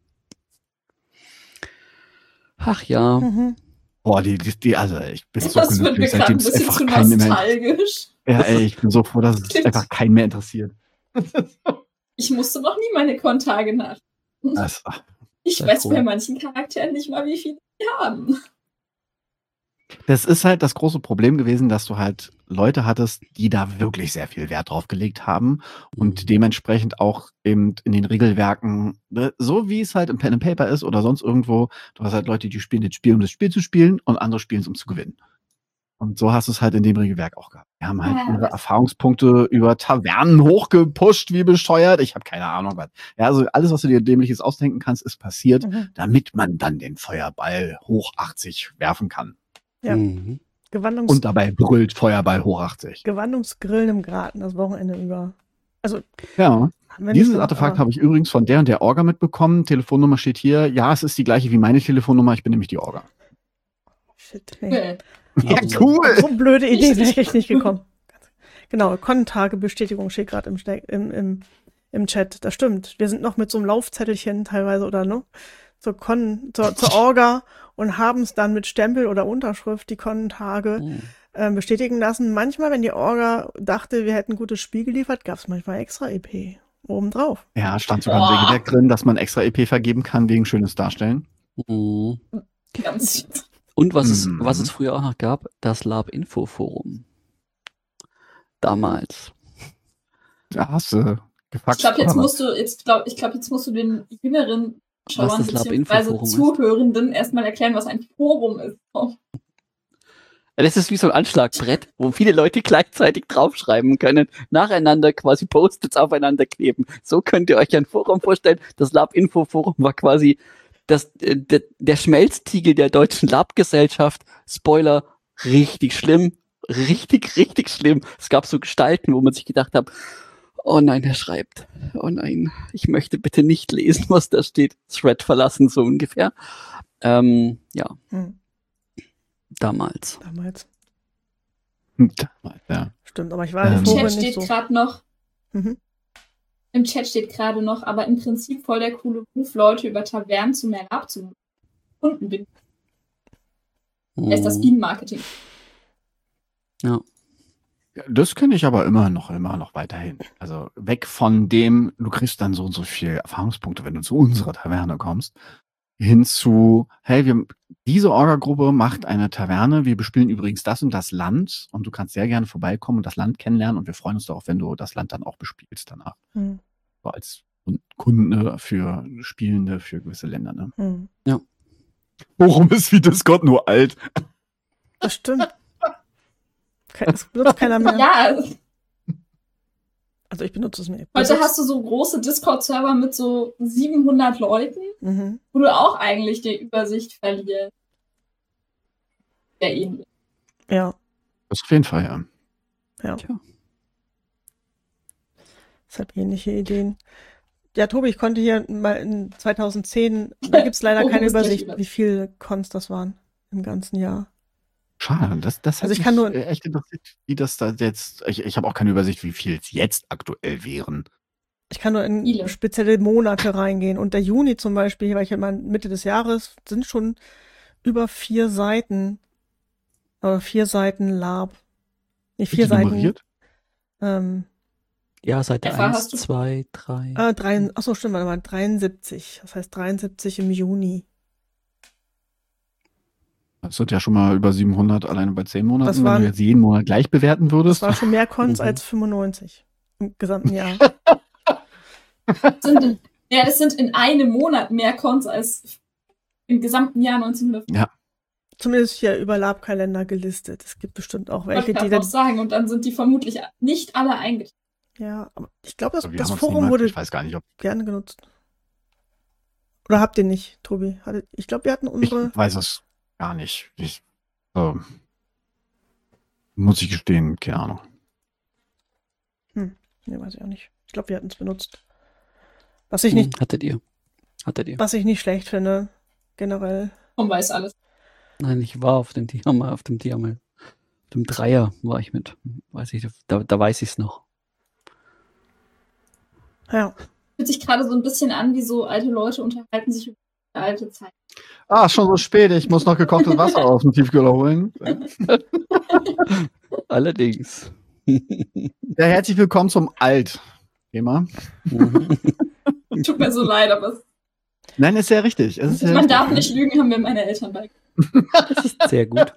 Ach ja. Mhm. Boah, die, die, die also ich bin so Das wird mir glücklich, gerade seitdem ein es bisschen einfach zu keinen mehr, nostalgisch. ja, ey, ich bin so froh, dass es Klingt- einfach keinen mehr interessiert. Ich musste noch nie meine Kontage nach. Das, Ich Sehr weiß cool. bei manchen Charakteren nicht mal, wie viele die haben. das ist halt das große Problem gewesen, dass du halt Leute hattest, die da wirklich sehr viel Wert drauf gelegt haben und Mhm. dementsprechend auch eben in den Regelwerken, ne, so wie es halt im Pen and Paper ist oder sonst irgendwo, du hast halt Leute, die spielen das Spiel, um das Spiel zu spielen und andere spielen es, um zu gewinnen. Und so hast du es halt in dem Regelwerk auch gehabt. Wir haben halt Ah, unsere das- Erfahrungspunkte über Tavernen hochgepusht, wie bescheuert. Ich habe keine Ahnung was. Ja, also alles, was du dir dämliches ausdenken kannst, ist passiert, Mhm. damit man dann den Feuerball hoch achtzig werfen kann. Ja. Mhm. Gewandungs Und dabei brüllt Feuerball hoch achtzig. Gewandungsgrillen im Garten das Wochenende über. Also, Ja, haben wir nicht dieses gemacht, Artefakt aber- habe ich übrigens von der und der Orga mitbekommen. Telefonnummer steht hier. Ja, es ist die gleiche wie meine Telefonnummer. Ich bin nämlich die Orga. Shit, nee. Äh, Ja, Also- cool. So blöde Idee Richtig. wäre ich nicht gekommen. Genau, Kontagebestätigung steht gerade im, Ste- im, im, im Chat. Das stimmt. Wir sind noch mit so einem Laufzettelchen teilweise oder ne? Zur, Kon zur, zur Orga und haben es dann mit Stempel oder Unterschrift die Kontage Mhm. äh, bestätigen lassen. Manchmal, wenn die Orga dachte, wir hätten ein gutes Spiel geliefert, gab es manchmal extra E P obendrauf. Ja, stand sogar im Boah. Regelwerk drin, dass man extra E P vergeben kann wegen schönes Darstellen. Mhm. ganz Und was, es, Mhm. was es früher auch noch gab, das Lab-Info-Forum. Damals. Da hast du gefaxt. Ich glaube, jetzt oder was? musst du, jetzt glaub, ich glaube, jetzt musst du den jüngeren Schauern das bzw. Lab-Info-Forum ist. Zuhörenden erstmal erklären, was ein Forum ist. Oh. Ja, das ist wie so ein Anschlagbrett, wo viele Leute gleichzeitig draufschreiben können, nacheinander quasi Post-its aufeinander kleben. So könnt ihr euch ein Forum vorstellen. Das Lab-Info-Forum war quasi das, äh, der, der Schmelztiegel der deutschen Lab-Gesellschaft. Spoiler, richtig schlimm. Richtig, richtig schlimm. Es gab so Gestalten, wo man sich gedacht hat, oh nein, er schreibt. Oh nein, ich möchte bitte nicht lesen, was da steht. Thread verlassen, so ungefähr. Ähm, ja, Hm, damals. damals. Damals, ja. Stimmt, aber ich war in Ähm, Im den Chat Foren steht nicht so. gerade noch, Mhm. im Chat steht gerade noch, aber im Prinzip voll der coole Ruf, Leute über Tavernen zu mehr Lab zu Kunden binden. Das ist das Mhm. Bienenmarketing. Ja. Ja, das kenne ich aber immer noch, immer noch weiterhin. Also weg von dem, du kriegst dann so und so viel Erfahrungspunkte, wenn du zu unserer Taverne kommst, hin zu, hey, wir, diese Orga-Gruppe macht eine Taverne, wir bespielen übrigens das und das Land und du kannst sehr gerne vorbeikommen und das Land kennenlernen und wir freuen uns darauf, wenn du das Land dann auch bespielst danach. Hm, So als Kunde für Spielende für gewisse Länder. Ne? hm. Warum ist wie Discord nur alt? Das stimmt. Ke- Das benutzt keiner mehr. Ja, Also ich benutze es nicht. heute hast du so große Discord-Server mit so siebenhundert Leuten, Mhm. wo du auch eigentlich die Übersicht verlierst. Sehr ähnlich. Ja, Das auf jeden Fall, ja. ja. Tja. Deshalb ähnliche Ideen. Ja, Tobi, ich konnte hier mal in zweitausendzehn, da gibt es leider Oh, keine ist gleich Übersicht, über. wie viele Cons das waren im ganzen Jahr. Schade, das, das hat Also ich mich kann nur- echt interessiert, wie das da jetzt, ich, ich habe auch keine Übersicht, wie viel es jetzt aktuell wären. Ich kann nur in Viele. spezielle Monate reingehen. Und der Juni zum Beispiel, weil ich immer Mitte des Jahres, sind schon über vier Seiten. Oder vier Seiten Lab. Nee, Sind vier die Seiten. nummeriert? Ähm, Ja, Seite Etwa eins, hast du- zwei, drei. äh, drei, achso, stimmt, warte mal, dreiundsiebzig. Das heißt dreiundsiebzig im Juni. Das sind ja schon mal über siebenhundert alleine bei zehn Monaten. Das Wenn waren- du jetzt jeden Monat gleich bewerten Das würdest. war schon mehr Cons Mhm. als fünfundneunzig im gesamten Jahr. Sind in, ja, das sind in einem Monat mehr Cons als im gesamten Jahr neunzehnhundert. Zumindest hier über Lab-Kalender gelistet. Es gibt bestimmt auch Wollte welche, ich die gerade dann. noch sagen. Und dann sind die vermutlich nicht alle eingetragen. Ja, aber ich glaube, das, Wir das haben uns Forum niemand- wurde Ich weiß gar nicht, ob gerne genutzt. Oder habt ihr nicht, Tobi? Hattet, ich glaube, wir hatten ich unsere. weiß es gar nicht. Ich, so. Muss ich gestehen, keine Ahnung. Nee, weiß ich auch nicht. Ich glaube, wir hatten es benutzt. Was ich Hm, nicht, hattet ihr. Hattet ihr. was ich nicht schlecht finde, generell. Und weiß alles. Nein, ich war auf dem Diamel, auf dem Diamel. Auf dem Dreier war ich mit. Weiß ich, da, da weiß ich es noch. Ja. Fühlt sich gerade so ein bisschen an, wie so alte Leute unterhalten sich über die alte Zeit. Ah, schon so spät. Ich muss noch gekochtes Wasser aus dem Tiefkühler holen. Allerdings. Ja, herzlich willkommen zum Alt-Thema. Mhm. Tut mir so leid, aber es, Nein, ist sehr richtig. Es ist sehr man richtig. darf nicht lügen, haben mir meine Eltern beigebracht. Das ist sehr gut.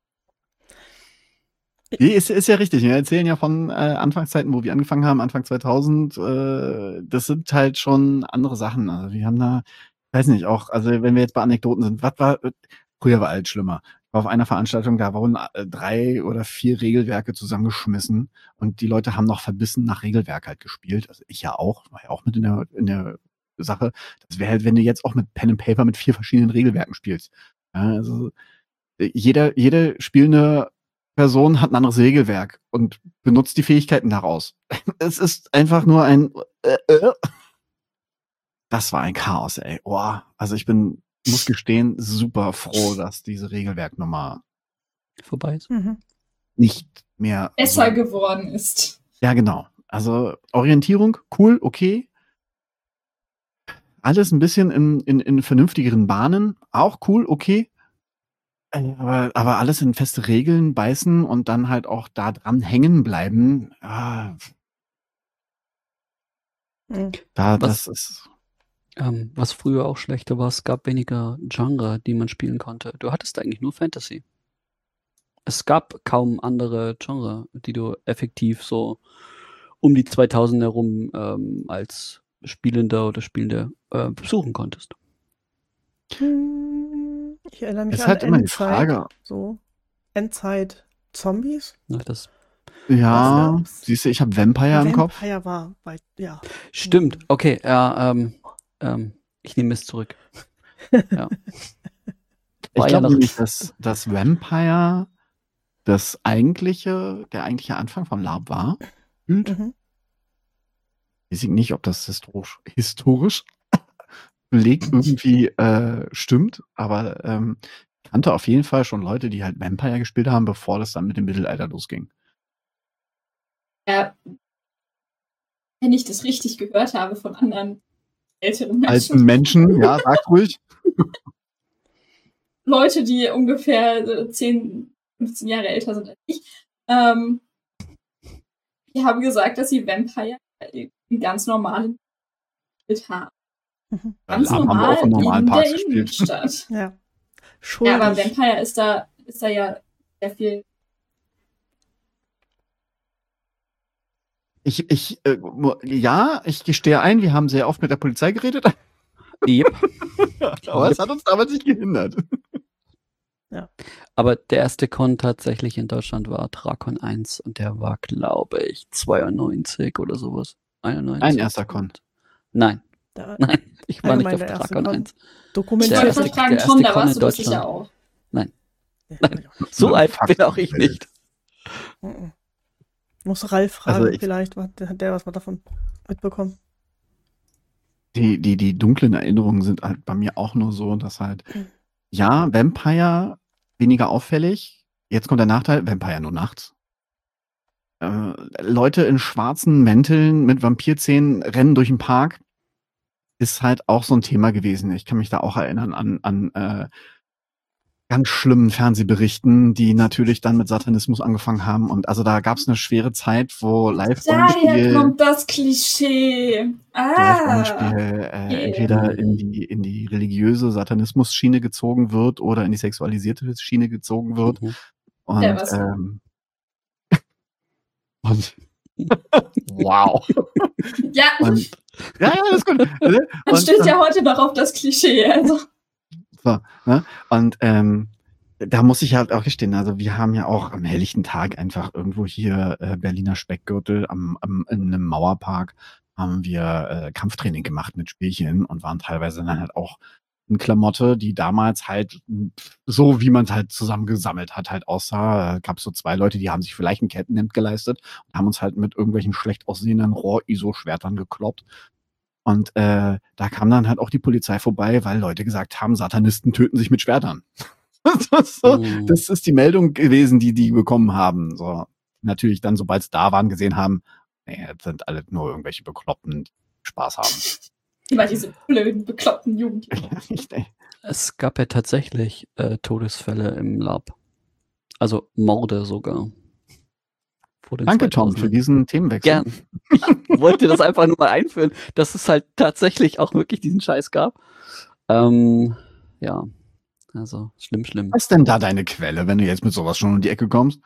Nee, ist, ist ja richtig. Wir erzählen ja von äh, Anfangszeiten, wo wir angefangen haben, Anfang zweitausend. Äh, das sind halt schon andere Sachen. Also wir haben da, ich weiß nicht, auch, also wenn wir jetzt bei Anekdoten sind, was war, früher war alles schlimmer. Ich war auf einer Veranstaltung, da wurden äh, drei oder vier Regelwerke zusammengeschmissen und die Leute haben noch verbissen nach Regelwerk halt gespielt. Also ich ja auch, war ja auch mit in der, in der Sache. Das wäre halt, wenn du jetzt auch mit Pen and Paper mit vier verschiedenen Regelwerken spielst. Ja, also äh, jeder, jede spielende Person hat ein anderes Regelwerk und benutzt die Fähigkeiten daraus. Es ist einfach nur ein äh, äh. Das war ein Chaos, ey. Oh, also ich bin, muss gestehen, super froh, dass diese Regelwerknummer Vorbei ist. Mhm. nicht mehr Besser so, geworden ist. ja, genau. Also Orientierung, cool, okay. Alles ein bisschen in, in, in vernünftigeren Bahnen, auch cool, okay. Äh, Aber, aber alles in feste Regeln beißen und dann halt auch da dran hängen bleiben, ah, Mhm. da, Was- das ist. Ähm, was früher auch schlechter war, es gab weniger Genre, die man spielen konnte. Du hattest eigentlich nur Fantasy. Es gab kaum andere Genre, die du effektiv so um die zweitausend herum ähm, als Spielender oder Spielende äh, besuchen konntest. Hm, Ich erinnere mich Es ist an halt immer die Endzeit. Frage. So. Endzeit Zombies? Ja, das Ja, gab's. siehst du, ich habe Vampire im Kopf. Vampire war bei, ja. stimmt. Okay, ja, ähm, ähm, ich nehme es zurück. Ja. Ich War ja glaube noch- nämlich, dass, dass Vampire das eigentliche, der eigentliche Anfang von LARP war. Hm? Mhm. Weiß ich nicht, ob das historisch, historisch belegt irgendwie äh, stimmt, aber ähm, ich kannte auf jeden Fall schon Leute, die halt Vampire gespielt haben, bevor das dann mit dem Mittelalter losging. Ja, wenn ich das richtig gehört habe von anderen älteren Menschen. Alten Menschen, ja, sag ruhig. Leute, die ungefähr so zehn, fünfzehn Jahre älter sind als ich, ähm, die haben gesagt, dass sie Vampire in ganz normalen Bild haben. Mhm. Ganz LARP haben wir normal auch in normalen in der Parks gespielt. Innenstadt. Ja. Ja, Schuldig. aber Vampire ist da, ist da ja sehr viel. Ich, ich, äh, ja, ich gestehe ein, wir haben sehr oft mit der Polizei geredet, Yep. aber es hat uns damals nicht gehindert. Aber der erste Con tatsächlich in Deutschland war Drakon eins und der war, glaube ich, zweiundneunzig oder sowas. einundneunzig. Ein erster Con. Nein, Da, nein, ich war nicht Allgemein auf der erste Drakon Con. eins. Ich dokumentiert. Der wollte erste- gerade fragen, der Tom, erste da Con warst in du das sicher Deutschland. auch. Ja, So Mann, alt fuck, bin auch ich Welt. nicht. mhm. Muss Ralf fragen, Also ich- vielleicht hat der, hat der was davon mitbekommen. Die, die, die dunklen Erinnerungen sind halt bei mir auch nur so, dass halt, ja, Vampire weniger auffällig. Jetzt kommt der Nachteil, Vampire nur nachts. Äh, Leute in schwarzen Mänteln mit Vampirzähnen rennen durch den Park. Ist halt auch so ein Thema gewesen. Ich kann mich da auch erinnern an, an äh, ganz schlimmen Fernsehberichten, die natürlich dann mit Satanismus angefangen haben. Und also da gab es eine schwere Zeit, wo Daher Live-Rollenspiel, kommt das Klischee. Ah. Live-Rollenspiel äh, okay. entweder in die, in die religiöse Satanismus-Schiene gezogen wird oder in die sexualisierte Schiene gezogen wird. Mhm. Und, Ja, was? ähm, und wow. Ja, Und, ja, ja, das ist gut. man Und, stößt ja heute noch auf das Klischee. Also. So, ne? Und ähm, da muss ich halt auch gestehen, also wir haben ja auch am helllichten Tag einfach irgendwo hier äh, Berliner Speckgürtel am, am, in einem Mauerpark haben wir äh, Kampftraining gemacht mit Spielchen und waren teilweise dann halt auch in Klamotte, die damals halt so, wie man es halt zusammengesammelt hat, halt aussah. Da gab es so zwei Leute, die haben sich vielleicht ein Kettenhemd geleistet und haben uns halt mit irgendwelchen schlecht aussehenden Rohr-I S O-Schwertern gekloppt. Und äh, da kam dann halt auch die Polizei vorbei, weil Leute gesagt haben, Satanisten töten sich mit Schwertern. das, so, Mhm. das ist die Meldung gewesen, die die bekommen haben. So, natürlich dann, sobald sie da waren, gesehen haben, nee, das sind alle nur irgendwelche Bekloppten, die Spaß haben. Immer diese blöden, bekloppten Jugendlichen. Nicht, ey. Es gab ja tatsächlich äh, Todesfälle im Lab. Also Morde sogar. Vor den Danke, Tom, für zweitausendern. diesen Themenwechsel. Gern. Wollte das einfach nur mal einführen, dass es halt tatsächlich auch wirklich diesen Scheiß gab. Ähm, ja, also schlimm, schlimm. Was ist denn da deine Quelle, wenn du jetzt mit sowas schon um die Ecke kommst?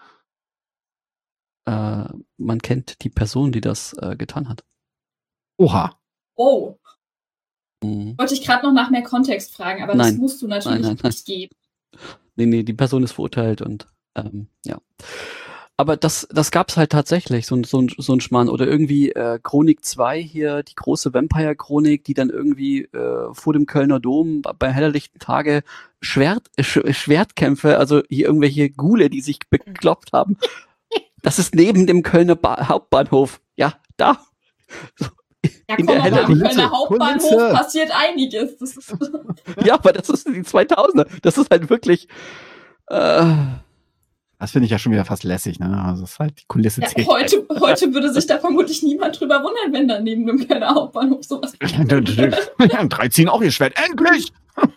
Äh, man kennt die Person, die das äh, getan hat. Oha. Oh, Mhm. wollte ich gerade noch nach mehr Kontext fragen, aber das Nein. musst du natürlich Nein, nein, nein. nicht geben. Nee, nee, die Person ist verurteilt und ähm, ja. Aber das, das gab's halt tatsächlich, so ein, so ein, so ein Schmarrn. Oder irgendwie äh, Chronik zwei hier, die große Vampire-Chronik, die dann irgendwie äh, vor dem Kölner Dom bei hellerlichten Tage Schwert, äh, Sch Schwertkämpfe, also hier irgendwelche Ghule, die sich bekloppt haben. Das ist neben dem Kölner ba Hauptbahnhof. Ja, da. So, Ja, in komm, der aber am Hellerlicht. Kölner Hauptbahnhof Kulisse. passiert einiges. Das ist, Ja, aber das ist die zweitausender. Das ist halt wirklich äh, Das finde ich ja schon wieder fast lässig, ne? Also es ist halt die Kulisse ja, zählt. heute, heute würde sich da vermutlich niemand drüber wundern, wenn da neben dem Kölner Hauptbahnhof sowas Ja, drei ziehen auch ihr Schwert. Endlich!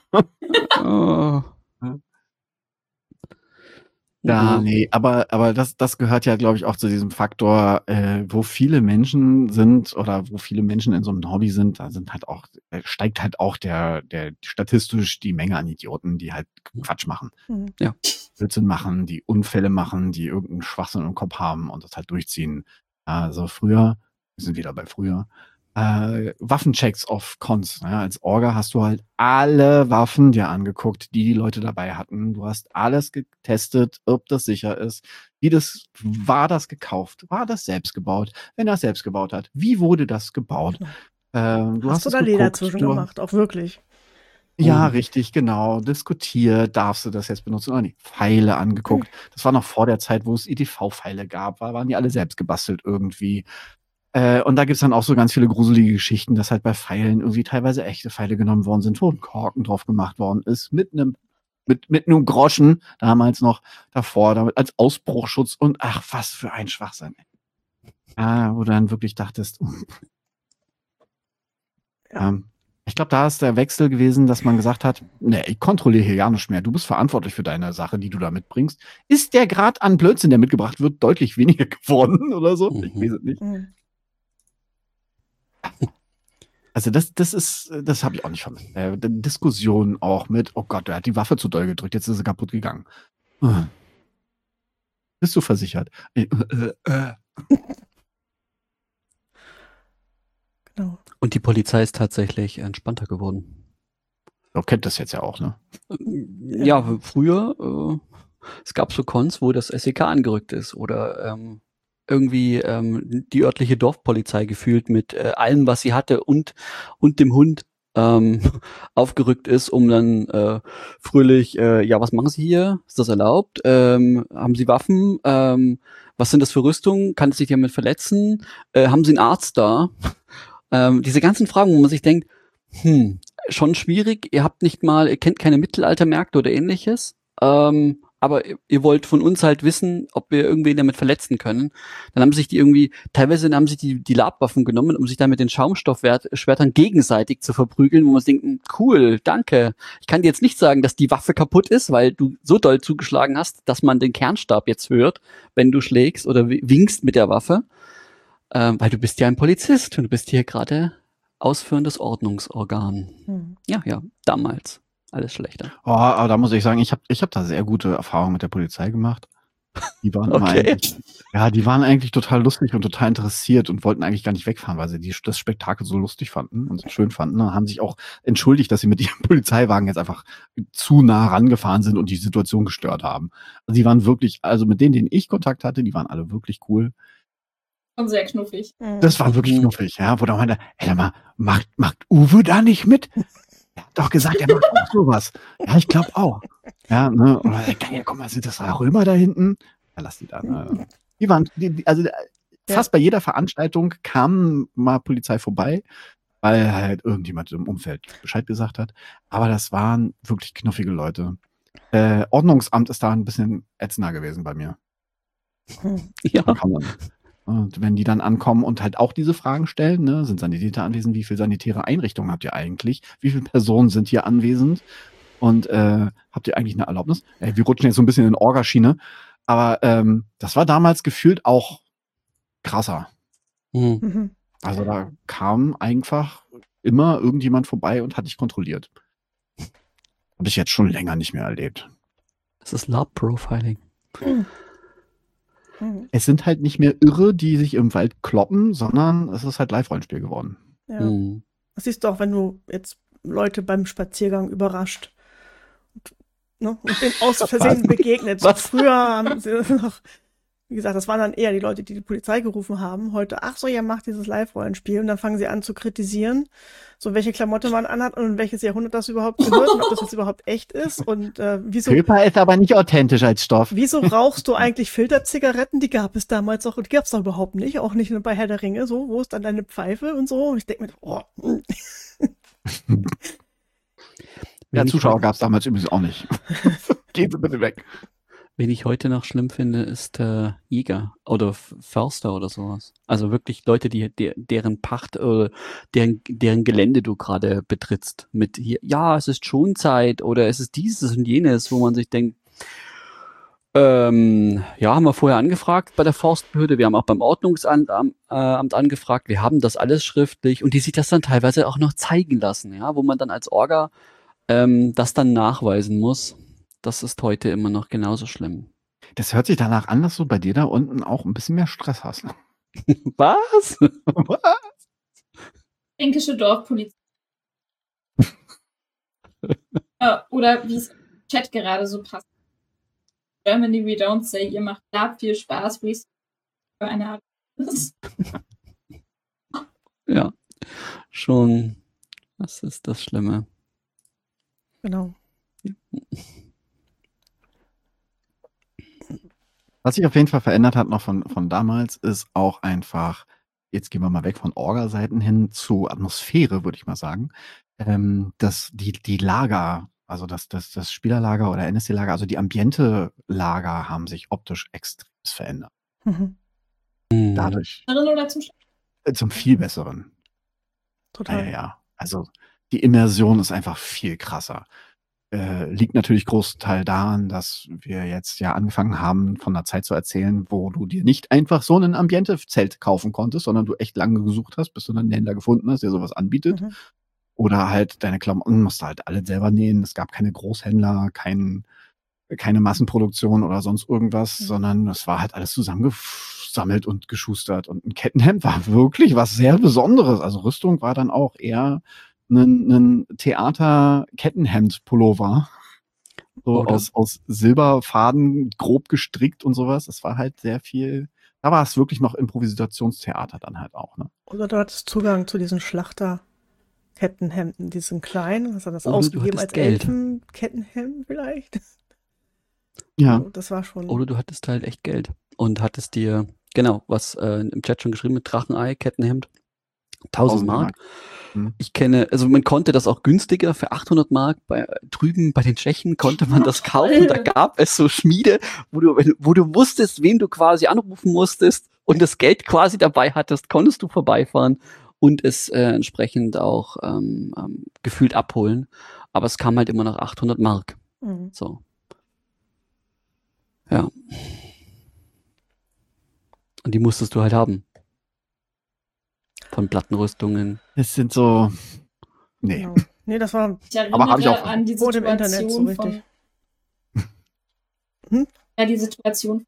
äh, Ja, mhm. nee, aber, aber das, das gehört ja, glaube ich, auch zu diesem Faktor, äh, wo viele Menschen sind oder wo viele Menschen in so einem Hobby sind, da sind halt auch, äh, steigt halt auch der, der statistisch die Menge an Idioten, die halt Quatsch machen. Mhm. Blödsinn machen, die Unfälle machen, die irgendeinen Schwachsinn im Kopf haben und das halt durchziehen. Also früher, wir sind wieder bei früher, äh, Waffenchecks auf Cons. Ja, als Orga hast du halt alle Waffen dir angeguckt, die die Leute dabei hatten. Du hast alles getestet, ob das sicher ist. Wie das, war das gekauft? War das selbst gebaut? Wenn er es selbst gebaut hat, wie wurde das gebaut? Ähm, du hast, Hast du es da Leder geguckt, zwischen du, gemacht? Auch wirklich. ja, Mhm. richtig, genau. Diskutiert, darfst du das jetzt benutzen oder nicht? Pfeile angeguckt. Das war noch vor der Zeit, wo es E D V-Pfeile gab. War, waren die alle selbst gebastelt irgendwie. Äh, und da gibt's dann auch so ganz viele gruselige Geschichten, dass halt bei Pfeilen irgendwie teilweise echte Pfeile genommen worden sind, wo ein Korken drauf gemacht worden ist, mit einem mit, mit einem Groschen, damals noch davor, damit als Ausbruchschutz und ach, was für ein Schwachsinn. Ah, wo du dann wirklich dachtest, Ja. ähm, ich glaube, da ist der Wechsel gewesen, dass man gesagt hat, nee, ich kontrolliere hier gar nicht mehr. Du bist verantwortlich für deine Sache, die du da mitbringst. Ist der Grad an Blödsinn, der mitgebracht wird, deutlich weniger geworden oder so? Ich Mhm. weiß es nicht. Mhm. Also das, das ist, das habe ich auch nicht vermisst. Äh, Diskussionen auch mit, oh Gott, der hat die Waffe zu doll gedrückt, jetzt ist sie kaputt gegangen. Äh. Bist du versichert? Äh, äh, äh. Genau. Und die Polizei ist tatsächlich entspannter geworden. Du kennt das jetzt ja auch, ne? Ja, ja früher, äh, es gab so Cons, wo das S E K angerückt ist oder ähm, irgendwie ähm, die örtliche Dorfpolizei gefühlt mit äh, allem, was sie hatte und, und dem Hund ähm, aufgerückt ist, um dann äh, fröhlich, äh, ja, was machen Sie hier? Ist das erlaubt? Ähm, haben Sie Waffen? Ähm, was sind das für Rüstungen? Kann es sich damit verletzen? Äh, haben Sie einen Arzt da? Ähm, diese ganzen Fragen, wo man sich denkt, hm, schon schwierig, ihr habt nicht mal, ihr kennt keine Mittelaltermärkte oder ähnliches. Ähm, aber ihr, ihr wollt von uns halt wissen, ob wir irgendwen damit verletzen können. Dann haben sich die irgendwie, teilweise haben sich die, die Labwaffen genommen, um sich dann mit den Schaumstoffschwertern gegenseitig zu verprügeln, wo man sich denkt, cool, danke. Ich kann dir jetzt nicht sagen, dass die Waffe kaputt ist, weil du so doll zugeschlagen hast, dass man den Kernstab jetzt hört, wenn du schlägst oder winkst mit der Waffe. Ähm, weil du bist ja ein Polizist und du bist hier gerade ausführendes Ordnungsorgan. Hm. Ja, ja, damals. Alles schlechter. Oh, aber da muss ich sagen, ich habe ich hab da sehr gute Erfahrungen mit der Polizei gemacht. Die waren immer Okay. eigentlich, ja, die waren eigentlich total lustig und total interessiert und wollten eigentlich gar nicht wegfahren, weil sie die, das Spektakel so lustig fanden und so schön fanden und haben sich auch entschuldigt, dass sie mit ihrem Polizeiwagen jetzt einfach zu nah rangefahren sind und die Situation gestört haben. Also die waren wirklich, also mit denen, denen ich Kontakt hatte, die waren alle wirklich cool. Und sehr knuffig. Hm. Das war wirklich Mhm. knuffig, ja, wo da meinte, ey, mal, macht, macht Uwe da nicht mit? Er hat doch gesagt, er macht auch sowas. Ja, ich glaube auch. Ja, ne, oder, ja, guck mal, sind das Römer da hinten? Ja, lass die da, ne. Die waren, die, die, also fast bei jeder Veranstaltung kam mal Polizei vorbei, weil halt irgendjemand im Umfeld Bescheid gesagt hat. Aber das waren wirklich knuffige Leute. Äh, Ordnungsamt ist da ein bisschen ätzender gewesen bei mir. Hm. Ja. Kann man. Und wenn die dann ankommen und halt auch diese Fragen stellen, ne, sind Sanitäter anwesend, wie viele sanitäre Einrichtungen habt ihr eigentlich? Wie viele Personen sind hier anwesend? Und äh, habt ihr eigentlich eine Erlaubnis? Äh, wir rutschen jetzt so ein bisschen in Orgaschiene, aber ähm, das war damals gefühlt auch krasser. Mhm. Mhm. Also da kam einfach immer irgendjemand vorbei und hat dich kontrolliert. Habe ich jetzt schon länger nicht mehr erlebt. Das ist Lab-Profiling. Hm. Es sind halt nicht mehr Irre, die sich im Wald kloppen, sondern es ist halt Live-Rollenspiel geworden. Ja. Mhm. Das siehst du auch, wenn du jetzt Leute beim Spaziergang überrascht und, ne, und denen aus Versehen begegnet. Was? Früher haben sie noch, wie gesagt, das waren dann eher die Leute, die die Polizei gerufen haben. Heute, ach so, ihr macht dieses Live-Rollenspiel und dann fangen sie an zu kritisieren, so welche Klamotte man anhat und in welches Jahrhundert das überhaupt gehört und ob das jetzt überhaupt echt ist und äh, wieso, Pilper ist aber nicht authentisch als Stoff. wieso rauchst du eigentlich Filterzigaretten? Die gab es damals auch und die gab es doch überhaupt nicht, auch nicht bei Herr der Ringe, so, wo ist dann deine Pfeife und so? Und ich denke mir, oh, hm. Ja, Wen ich Zuschauer heute- gab es damals übrigens auch nicht. Gehen Sie bitte weg. Wen ich heute noch schlimm finde, ist äh, Jäger oder F- Förster oder sowas. Also wirklich Leute, die, die deren Pacht oder deren, deren Gelände du gerade betrittst. Mit hier, ja, es ist Schonzeit oder es ist dieses und jenes, wo man sich denkt, ähm, ja, haben wir vorher angefragt bei der Forstbehörde, wir haben auch beim Ordnungsamt am- äh, Amt angefragt, wir haben das alles schriftlich und die sich das dann teilweise auch noch zeigen lassen, ja, wo man dann als Orga ähm, das dann nachweisen muss. Das ist heute immer noch genauso schlimm. Das hört sich danach an, dass du bei dir da unten auch ein bisschen mehr Stress hast. Was? Fränkische Dorfpolizei. äh, oder wie es im Chat gerade so passt. Germany we don't say, ihr macht Lab, viel Spaß, wie es für eine Art ist. Ja, schon. Das ist das Schlimme. Genau. Was sich auf jeden Fall verändert hat noch von, von damals, ist auch einfach, jetzt gehen wir mal weg von Orga-Seiten hin zu Atmosphäre, würde ich mal sagen. Ähm, dass die, die Lager, also das, das, das Spielerlager oder N S C-Lager, also die Ambiente-Lager haben sich optisch extrem verändert. Mhm. Hm. Dadurch Drin oder zum äh, zum viel besseren. Ja, Total. ja, ja. Also die Immersion ist einfach viel krasser. Äh, liegt natürlich Großteil daran, dass wir jetzt ja angefangen haben, von einer Zeit zu erzählen, wo du dir nicht einfach so ein Ambiente-Zelt kaufen konntest, sondern du echt lange gesucht hast, bis du dann einen Händler gefunden hast, der sowas anbietet. Mhm. Oder halt deine Klamotten musst du halt alle selber nähen. Es gab keine Großhändler, kein, keine Massenproduktion oder sonst irgendwas, Mhm. sondern es war halt alles zusammengesammelt und geschustert. Und ein Kettenhemd war wirklich was sehr Besonderes. Also Rüstung war dann auch eher ein, ein Theater-Kettenhemd-Pullover. So Oder- aus, aus Silberfaden, grob gestrickt und sowas. Das war halt sehr viel, da war es wirklich noch Improvisationstheater dann halt auch, ne? Oder du hattest Zugang zu diesen Schlachterkettenhemden, diesen kleinen, hast du das Oder du ausgegeben hattest als Geld. Elfenkettenhemd vielleicht? Ja. So, das war schon. Oder du hattest halt echt Geld und hattest dir, genau, was äh, im Chat schon geschrieben mit Drachenei, Kettenhemd. tausend Mark. Hm. Ich kenne, also man konnte das auch günstiger für achthundert Mark. Bei, drüben bei den Tschechen konnte man das kaufen. Da gab es so Schmiede, wo du, wo du wusstest, wen du quasi anrufen musstest und das Geld quasi dabei hattest, konntest du vorbeifahren und es äh, entsprechend auch ähm, ähm, gefühlt abholen. Aber es kam halt immer noch achthundert Mark. Mhm. So. Ja. Und die musstest du halt haben. Von Plattenrüstungen. Es sind so. Nee. Genau. Nee, das war Ich erinnere Aber hab ich auch an die vor dem Situation Internet so richtig. von, Hm? ja, die Situation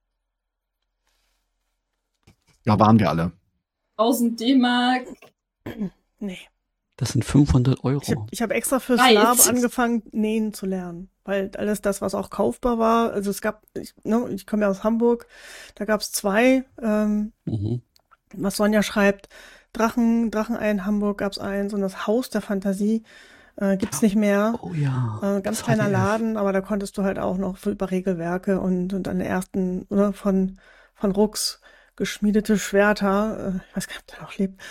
Ja, waren wir alle. tausend D-Mark. Nee. Das sind fünfhundert Euro. Ich habe ich hab extra fürs Preis. Lab angefangen, nähen zu lernen. Weil alles das, was auch kaufbar war, also es gab, ich, ne, ich komme ja aus Hamburg, da gab es zwei, ähm, Mhm. was Sonja schreibt, Drachen, Drachenei in Hamburg gab es eins und das Haus der Fantasie äh, gibt's nicht mehr. Oh ja. Äh, ganz das kleiner H D F. Laden, aber da konntest du halt auch noch für über Regelwerke und, und an der ersten, oder von, von Rux geschmiedete Schwerter, äh, ich weiß gar nicht, ob der noch lebt.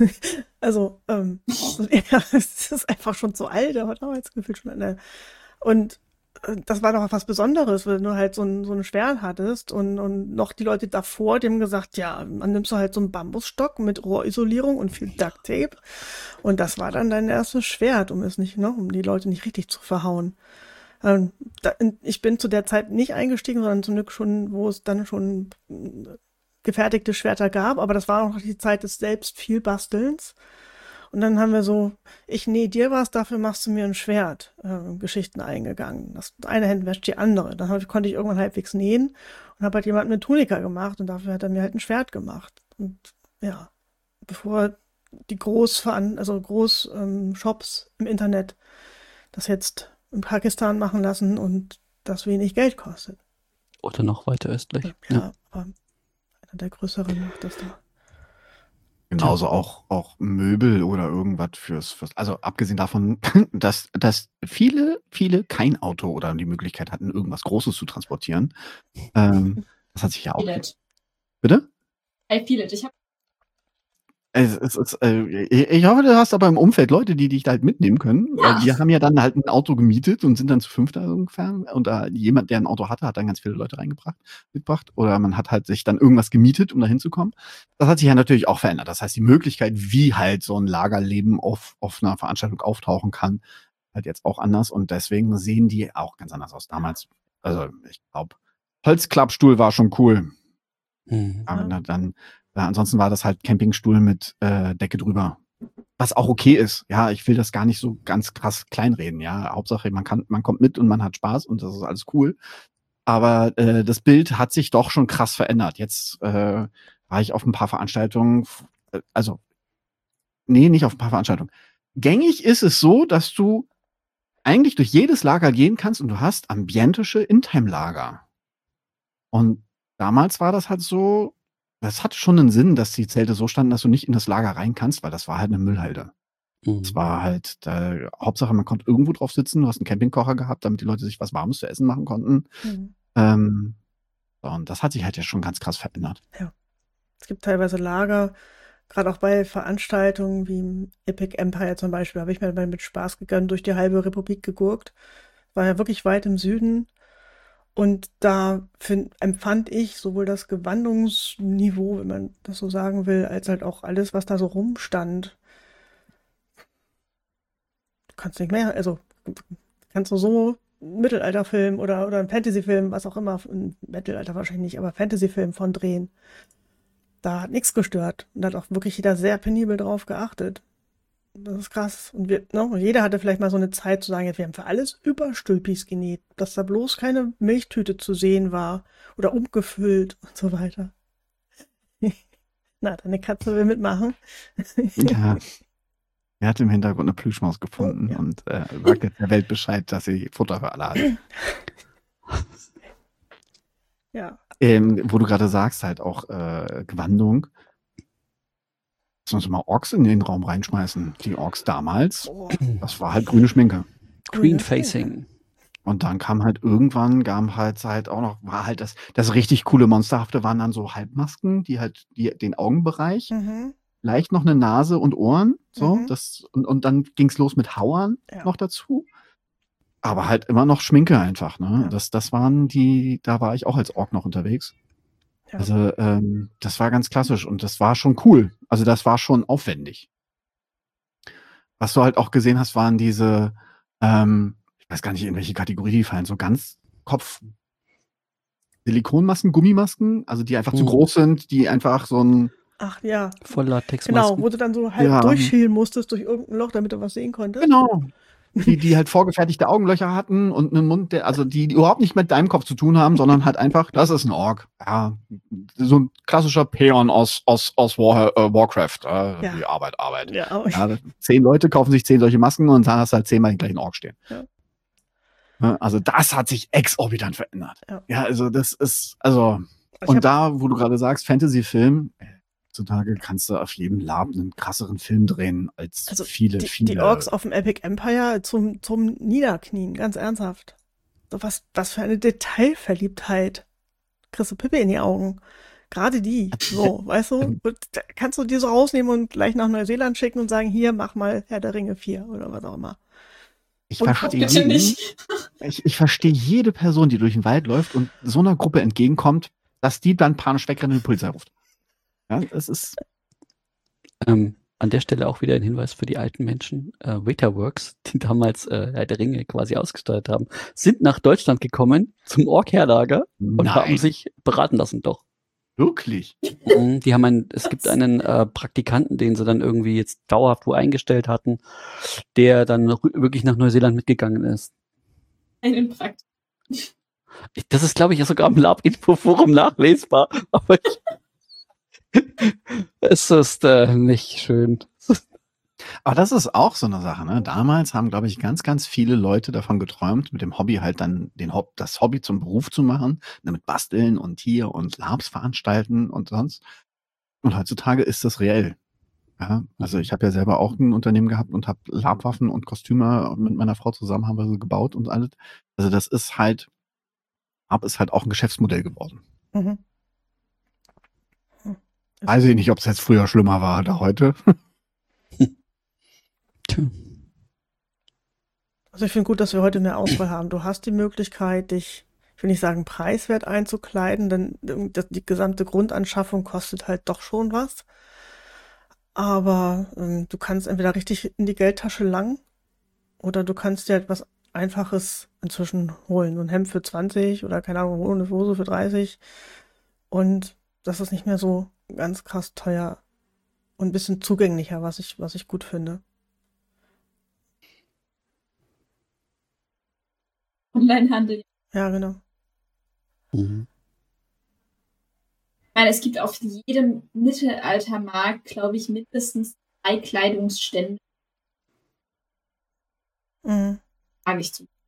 Also, ähm, so, ja, es ist einfach schon zu alt, aber damals gefühlt schon eine. Und äh, das war doch was Besonderes, weil du halt so ein, so ein Schwert hattest und, und noch die Leute davor, die haben gesagt, ja, man nimmst du halt so einen Bambusstock mit Rohrisolierung und viel Duct Tape und das war dann dein erstes Schwert, um es nicht, ne, um die Leute nicht richtig zu verhauen. Ähm, da, ich bin zu der Zeit nicht eingestiegen, sondern zum Glück schon, wo es dann schon äh, gefertigte Schwerter gab, aber das war auch noch die Zeit des selbst viel Bastelns. Und dann haben wir so, ich nähe dir was, dafür machst du mir ein Schwert, äh, Geschichten eingegangen. Das eine Hand wäscht die andere. Dann hab, konnte ich irgendwann halbwegs nähen und habe halt jemand mit Tunika gemacht und dafür hat er mir halt ein Schwert gemacht. Und ja, bevor die Groß, also Groß ähm, Shops im Internet das jetzt in Pakistan machen lassen und das wenig Geld kostet. Oder noch weiter östlich. Ja, Ja. aber einer der größeren macht das da. Genauso auch, auch Möbel oder irgendwas fürs, fürs, also abgesehen davon, dass, dass viele, viele kein Auto oder die Möglichkeit hatten, irgendwas Großes zu transportieren. Ähm, das hat sich ja auch. Feel it. Bitte? I feel it. Ich habe Es, es, es, äh, ich ich hoffe, du hast aber im Umfeld Leute, die dich da halt mitnehmen können. Ja. Weil die haben ja dann halt ein Auto gemietet und sind dann zu fünft da ungefähr. Und da jemand, der ein Auto hatte, hat dann ganz viele Leute reingebracht, mitgebracht. Oder man hat halt sich dann irgendwas gemietet, um da hinzukommen. Das hat sich ja natürlich auch verändert. Das heißt, die Möglichkeit, wie halt so ein Lagerleben auf, auf einer Veranstaltung auftauchen kann, halt jetzt auch anders. Und deswegen sehen die auch ganz anders aus. Damals, also ich glaube, Holzklappstuhl war schon cool. Mhm. Aber Ja. na, dann, ja, ansonsten war das halt Campingstuhl mit äh, Decke drüber. Was auch okay ist. Ja, ich will das gar nicht so ganz krass kleinreden. Ja, Hauptsache, man kann, man kommt mit und man hat Spaß und das ist alles cool. Aber äh, das Bild hat sich doch schon krass verändert. Jetzt äh, war ich auf ein paar Veranstaltungen, f- äh, also, nee, nicht auf ein paar Veranstaltungen. Gängig ist es so, dass du eigentlich durch jedes Lager gehen kannst und du hast ambientische In-Time-Lager. Und damals war das halt so, das hatte schon einen Sinn, dass die Zelte so standen, dass du nicht in das Lager rein kannst, weil das war halt eine Müllhalde. Mhm. Es war halt, äh, Hauptsache, man konnte irgendwo drauf sitzen, du hast einen Campingkocher gehabt, damit die Leute sich was Warmes zu essen machen konnten. Mhm. Ähm, so, und das hat sich halt ja schon ganz krass verändert. Es gibt teilweise Lager, gerade auch bei Veranstaltungen wie im Epic Empire zum Beispiel, habe ich mir mal mit Spaß gegangen durch die halbe Republik gegurkt. War ja wirklich weit im Süden. Und da find, empfand ich sowohl das Gewandungsniveau, wenn man das so sagen will, als halt auch alles, was da so rumstand. Du kannst nicht mehr, also kannst du so einen Mittelalterfilm oder, oder einen Fantasyfilm, was auch immer, ein Mittelalter wahrscheinlich nicht, aber Fantasyfilm von drehen. Da hat nichts gestört. Und da hat auch wirklich jeder sehr penibel drauf geachtet. Das ist krass. Und wir, ne, und jeder hatte vielleicht mal so eine Zeit zu sagen, jetzt, wir haben für alles Überstülpis genäht, dass da bloß keine Milchtüte zu sehen war oder umgefüllt und so weiter. Na, deine Katze will mitmachen. Ja. Er hat im Hintergrund eine Plüschmaus gefunden Oh, ja. und äh, sagt jetzt der Welt Bescheid, dass sie Futter für alle hat. Ja. Ähm, wo du gerade sagst, halt auch äh, Gewandung. Lass uns mal Orks in den Raum reinschmeißen. Die Orks damals, Oh, das war halt grüne Schminke. Green grüne Facing. Und dann kam halt irgendwann, kam halt halt auch noch, war halt das, das richtig coole Monsterhafte waren dann so Halbmasken, die halt die, den Augenbereich Mhm. leicht noch eine Nase und Ohren, so, Mhm. das, und, und dann ging's los mit Hauern Ja. noch dazu. Aber halt immer noch Schminke einfach, ne? Ja. Das, das waren die, da war ich auch als Ork noch unterwegs. Ja. Also, ähm, das war ganz klassisch und das war schon cool. Also, das war schon aufwendig. Was du halt auch gesehen hast, waren diese, ähm, ich weiß gar nicht, in welche Kategorie die fallen, so ganz Kopf Silikonmasken, Gummimasken, also die einfach zu Mhm. groß sind, die einfach so ein, Ach ja, Volllatexmasken. genau, wo du dann so halb Ja. durchschielen musstest durch irgendein Loch, damit du was sehen konntest. genau, die, die halt vorgefertigte Augenlöcher hatten und einen Mund, der, also die, die überhaupt nicht mit deinem Kopf zu tun haben, sondern halt einfach, das ist ein Ork. Ja, so ein klassischer Peon aus, aus, aus War, äh, Warcraft. Äh, Ja. Die Arbeit, Arbeit. Ja, aber Ja, zehn Leute kaufen sich zehn solche Masken und dann hast du halt zehnmal den gleichen Ork stehen. Ja. Ja, also das hat sich exorbitant verändert. Ja. Ja, also das ist, also, ich und hab, da, wo du gerade sagst, Fantasy-Film, äh, heutzutage kannst du auf jedem Lab einen krasseren Film drehen als Also viele, die, viele. die Orks auf dem Epic Empire zum, zum Niederknien, ganz ernsthaft. So was, was für eine Detailverliebtheit. Kriegst du Pippe in die Augen. Gerade die, so, weißt du? Und da kannst du die so rausnehmen und gleich nach Neuseeland schicken und sagen, hier, mach mal Herr der Ringe vier oder was auch immer. Ich Und- verstehe Bitte jeden, nicht. ich, ich verstehe jede Person, die durch den Wald läuft und so einer Gruppe entgegenkommt, dass die dann panisch wegrennt und die Polizei ruft. Ja, es ist, Ähm, an der Stelle auch wieder ein Hinweis für die alten Menschen. Äh, Waiterworks, die damals äh, Herr der Ringe quasi ausgesteuert haben, sind nach Deutschland gekommen zum Ork-Herlager und nein, haben sich beraten lassen, doch. wirklich. Mhm, Die haben einen, es gibt einen äh, Praktikanten, den sie dann irgendwie jetzt dauerhaft wo eingestellt hatten, der dann rü- wirklich nach Neuseeland mitgegangen ist. Einen Prakt. Ich, das ist, glaube ich, sogar im Lab-Info-Forum nachlesbar, aber ich, es ist äh, nicht schön. Aber das ist auch so eine Sache, ne? Damals haben, glaube ich, ganz, ganz viele Leute davon geträumt, mit dem Hobby halt dann den Hob das Hobby zum Beruf zu machen, ne, mit Basteln und hier und Labs veranstalten und sonst. Und heutzutage ist das reell. Ja, also ich habe ja selber auch ein Unternehmen gehabt und habe Labwaffen und Kostüme mit meiner Frau zusammen haben wir so gebaut und alles. Also das ist halt, Lab ist halt auch ein Geschäftsmodell geworden. Mhm. Hm. Ist- Weiß ich nicht, ob es jetzt früher schlimmer war oder heute. Tja. Also ich finde gut, dass wir heute mehr Auswahl haben. Du hast die Möglichkeit, dich, ich will nicht sagen preiswert einzukleiden, denn das- die gesamte Grundanschaffung kostet halt doch schon was. Aber ähm, du kannst entweder richtig in die Geldtasche langen oder du kannst dir etwas Einfaches inzwischen holen. So ein Hemd für zwanzig oder keine Ahnung, eine Hose für dreißig. Und das ist nicht mehr so ganz krass teuer und ein bisschen zugänglicher, was ich, was ich gut finde. Onlinehandel. Ja, genau. Mhm. Ich meine, es gibt auf jedem Mittelaltermarkt, glaube ich, mindestens drei Kleidungsstände, Mhm. sage ich zu.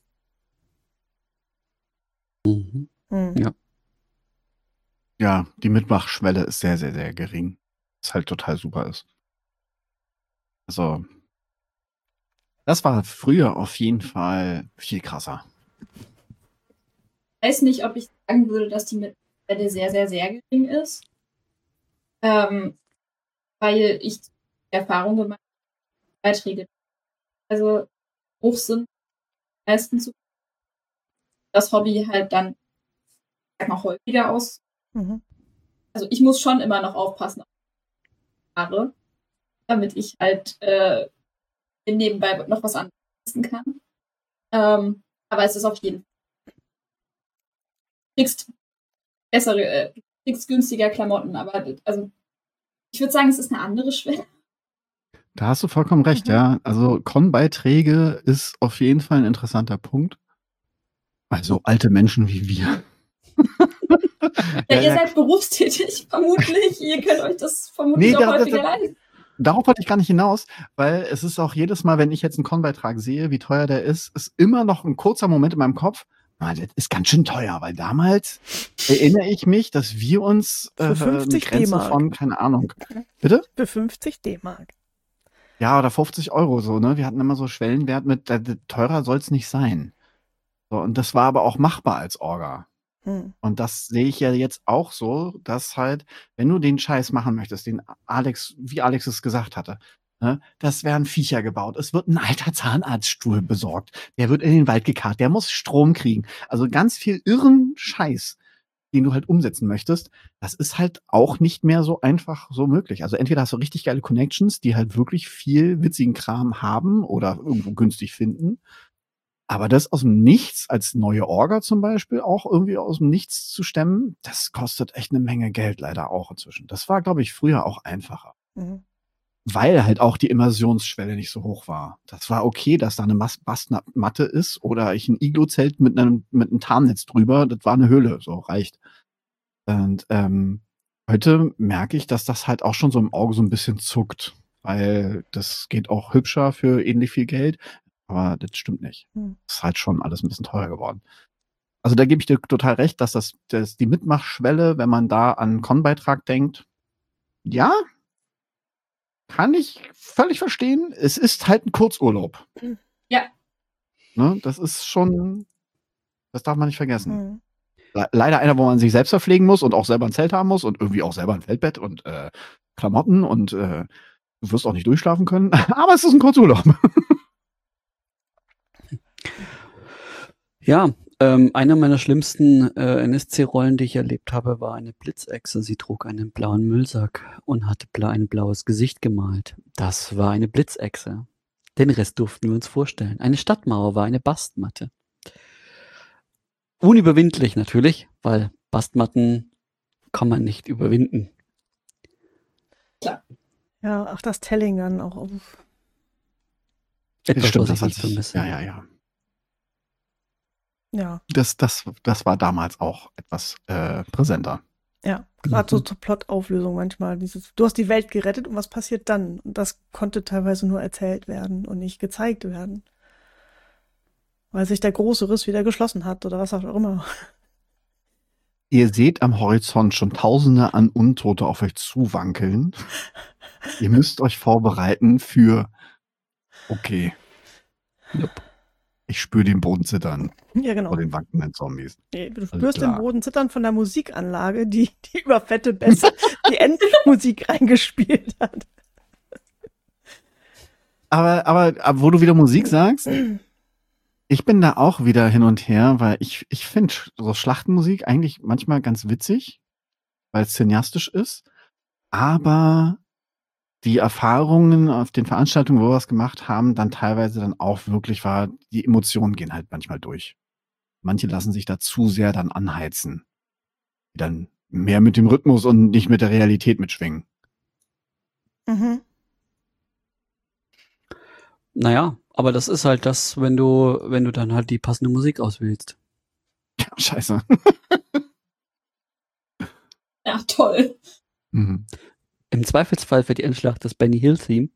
Mhm. Mhm. Ja, die Mitmachschwelle ist sehr, sehr, sehr gering. Was halt total super ist. Also, das war früher auf jeden Fall viel krasser. Ich weiß nicht, ob ich sagen würde, dass die Mittelwelle sehr, sehr, sehr gering ist. Ähm, weil ich die Erfahrung gemacht habe, Beiträge, also hoch sind, meistens so, das Hobby halt dann, sag mal, häufiger aus. Mhm. Also ich muss schon immer noch aufpassen auf die Haare, damit ich halt äh, nebenbei noch was anderes leisten kann. Ähm, aber es ist auf jeden Fall. Du kriegst bessere, äh, du kriegst günstiger Klamotten, aber also ich würde sagen, es ist eine andere Schwelle. Da hast du vollkommen recht, Mhm. ja. Also Con-Beiträge ist auf jeden Fall ein interessanter Punkt. Also alte Menschen wie wir. Ja, Ja, ihr ja, seid berufstätig, vermutlich. Ihr könnt euch das vermutlich Nee, auch da- da- häufiger da- leisten. Darauf wollte ich gar nicht hinaus, weil es ist auch jedes Mal, wenn ich jetzt einen Con-Beitrag sehe, wie teuer der ist, ist immer noch ein kurzer Moment in meinem Kopf. Ah, das ist ganz schön teuer, weil damals erinnere ich mich, dass wir uns Für äh, eine fünfzig Grenze D-Mark. von, keine Ahnung. Bitte? Für fünfzig D-Mark. Ja, oder fünfzig Euro so, ne? Wir hatten immer so Schwellenwert mit, äh, teurer soll es nicht sein. So, und das war aber auch machbar als Orga. Hm. Und das sehe ich ja jetzt auch so, dass halt, wenn du den Scheiß machen möchtest, den Alex, wie Alex es gesagt hatte, ne, das werden Viecher gebaut. Es wird ein alter Zahnarztstuhl besorgt. Der wird in den Wald gekarrt. Der muss Strom kriegen. Also ganz viel irren Scheiß, den du halt umsetzen möchtest. Das ist halt auch nicht mehr so einfach so möglich. Also entweder hast du richtig geile Connections, die halt wirklich viel witzigen Kram haben oder irgendwo günstig finden. Aber das aus dem Nichts, als neue Orga zum Beispiel, auch irgendwie aus dem Nichts zu stemmen, das kostet echt eine Menge Geld leider auch inzwischen. Das war, glaube ich, früher auch einfacher. Mhm. Weil halt auch die Immersionsschwelle nicht so hoch war. Das war okay, dass da eine Mas- Bastmatte ist oder ich ein Iglo-Zelt mit einem, mit einem Tarnnetz drüber, das war eine Höhle, so reicht. Und ähm, heute merke ich, dass das halt auch schon so im Auge so ein bisschen zuckt. Weil das geht auch hübscher für ähnlich viel Geld. Aber das stimmt nicht. Hm. Das ist halt schon alles ein bisschen teuer geworden. Also da gebe ich dir total recht, dass das, das die Mitmachschwelle, wenn man da an einen Con-Beitrag denkt, ja, kann ich völlig verstehen. Es ist halt ein Kurzurlaub. Ja. Ne, das ist schon, das darf man nicht vergessen. Hm. Le leider einer, wo man sich selbst verpflegen muss und auch selber ein Zelt haben muss und irgendwie auch selber ein Feldbett und äh, Klamotten und äh, du wirst auch nicht durchschlafen können. Aber es ist ein Kurzurlaub. Ja, ähm, eine meiner schlimmsten äh, N S C-Rollen, die ich erlebt habe, war eine Blitzechse. Sie trug einen blauen Müllsack und hatte bla ein blaues Gesicht gemalt. Das war eine Blitzechse. Den Rest durften wir uns vorstellen. Eine Stadtmauer war eine Bastmatte. Unüberwindlich natürlich, weil Bastmatten kann man nicht überwinden. Klar. Ja, auch das Telling dann auch auf. Etwas, Stimmt, was das ich hat nicht sich, vermisse. ja, ja, ja. Ja, Das, das, das war damals auch etwas äh, präsenter. ja. Gerade so Mhm. zur Plotauflösung manchmal. Dieses, du hast die Welt gerettet und was passiert dann? Und das konnte teilweise nur erzählt werden und nicht gezeigt werden. Weil sich der große Riss wieder geschlossen hat oder was auch immer. Ihr seht am Horizont schon Tausende an Untote auf euch zuwankeln. Ihr müsst euch vorbereiten für, okay, Jupp. ich spüre den Boden zittern Ja, genau. vor den wankenden Zombies. Nee, du Alles spürst den klar. Boden zittern von der Musikanlage, die, die über fette Bässe die Endmusik reingespielt hat. Aber, aber, aber wo du wieder Musik sagst, ich bin da auch wieder hin und her, weil ich, ich finde so Schlachtenmusik eigentlich manchmal ganz witzig, weil es cineastisch ist. Aber die Erfahrungen auf den Veranstaltungen, wo wir was gemacht haben, dann teilweise dann auch wirklich war, die Emotionen gehen halt manchmal durch. Manche lassen sich da zu sehr dann anheizen. Die dann mehr mit dem Rhythmus und nicht mit der Realität mitschwingen. Mhm. Naja, aber das ist halt das, wenn du, wenn du dann halt die passende Musik auswählst. Ja, scheiße. Ja, toll. Mhm. Im Zweifelsfall für die Endschlacht das Benny Hill Theme.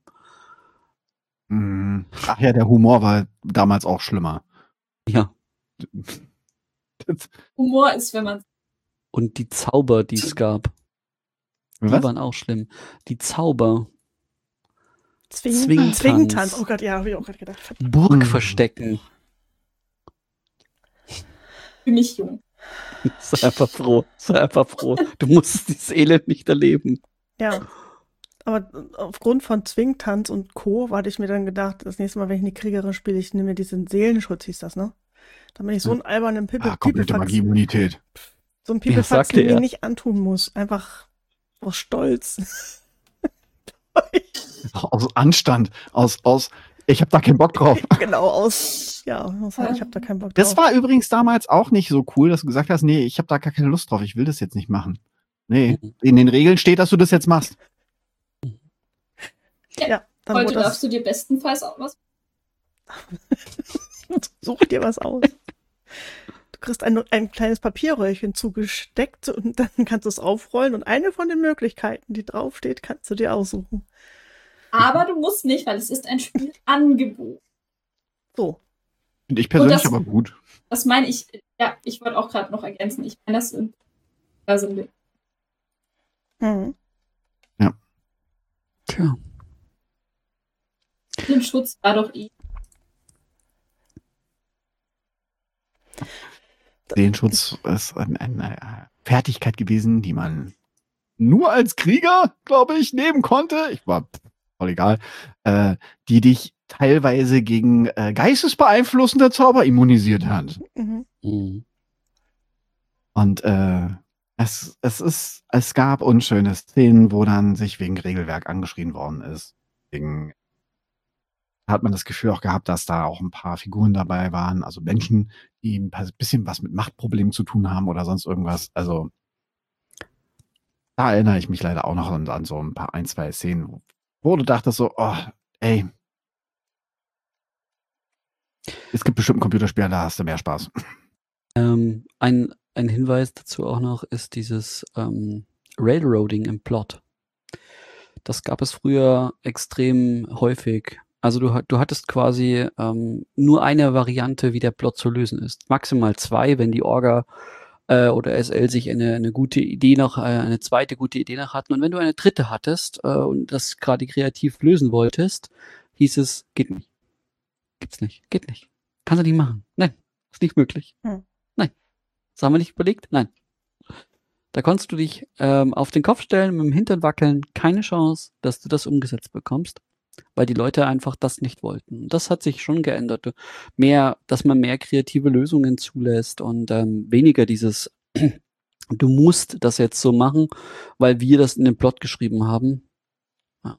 Mhm. Ach ja, der Humor war damals auch schlimmer. Ja. Das- Humor ist, wenn man. Und die Zauber, die es gab, die Was? waren auch schlimm. Die Zauber, Zwing, Zwingtanz. Zwingtanz. Oh Gott, ja, habe ich auch gerade gedacht. Verdammt. Burg Mhm. verstecken. Für mich jung. Sei einfach froh, sei einfach froh. Du musst dieses Elend nicht erleben. Ja. Aber aufgrund von Zwingtanz und Co. hatte ich mir dann gedacht, das nächste Mal, wenn ich eine Kriegerin spiele, ich nehme mir diesen Seelenschutz, hieß das, ne? Damit ich so einen albernen Pipe, Ah, komplette Pipifax, Magieimmunität. so einen Ja, Pipifax sagte mir er. nicht antun muss. Einfach aus Stolz. Aus Anstand, aus, aus, ich habe da keinen Bock drauf. Genau, aus, ja, aus, ich habe da keinen Bock drauf. Das war übrigens damals auch nicht so cool, dass du gesagt hast, nee, ich habe da gar keine Lust drauf, ich will das jetzt nicht machen. Nee, Mhm. in den Regeln steht, dass du das jetzt machst. Ja, dann Heute wurde das, darfst du dir bestenfalls auch was. such dir was aus. Du kriegst ein, ein kleines Papierröllchen zugesteckt und dann kannst du es aufrollen und eine von den Möglichkeiten, die draufsteht, kannst du dir aussuchen. Aber du musst nicht, weil es ist ein Spielangebot. So. Finde ich persönlich das- aber gut. Das meine ich, ja, ich wollte auch gerade noch ergänzen. Ich meine, das in, da sind wir. Mhm. Tja. Im Schutz war doch eh. Seelenschutz ist ein, eine Fertigkeit gewesen, die man nur als Krieger, glaube ich, nehmen konnte. Ich war voll egal. Äh, die dich teilweise gegen äh, geistesbeeinflussende Zauber immunisiert hat. Mhm. Mhm. Und äh, es, es ist, es gab unschöne Szenen, wo dann sich wegen Regelwerk angeschrien worden ist. Wegen hat man das Gefühl auch gehabt, dass da auch ein paar Figuren dabei waren, also Menschen, die ein paar- bisschen was mit Machtproblemen zu tun haben oder sonst irgendwas. Also da erinnere ich mich leider auch noch an, an so ein paar, ein, zwei Szenen, wo, wo du dachtest so, oh, ey, es gibt bestimmt ein Computerspiel, da hast du mehr Spaß. Ähm, ein, ein Hinweis dazu auch noch ist dieses ähm, Railroading im Plot. Das gab es früher extrem häufig. Also du, hat- du hattest quasi ähm, nur eine Variante, wie der Plot zu lösen ist. Maximal zwei, wenn die Orga äh, oder S L sich eine, eine gute Idee noch, äh, eine zweite gute Idee noch hatten. Und wenn du eine dritte hattest äh, und das gerade kreativ lösen wolltest, hieß es, geht nicht. Gibt's nicht. Geht nicht. Kannst du nicht machen. Nein, ist nicht möglich. Hm. Nein. Das haben wir nicht überlegt? Nein. Da konntest du dich ähm, auf den Kopf stellen, mit dem Hintern wackeln. Keine Chance, dass du das umgesetzt bekommst, weil die Leute einfach das nicht wollten. Und das hat sich schon geändert. Du- Mehr, dass man mehr kreative Lösungen zulässt und ähm, weniger dieses, du musst das jetzt so machen, weil wir das in den Plot geschrieben haben. Ja.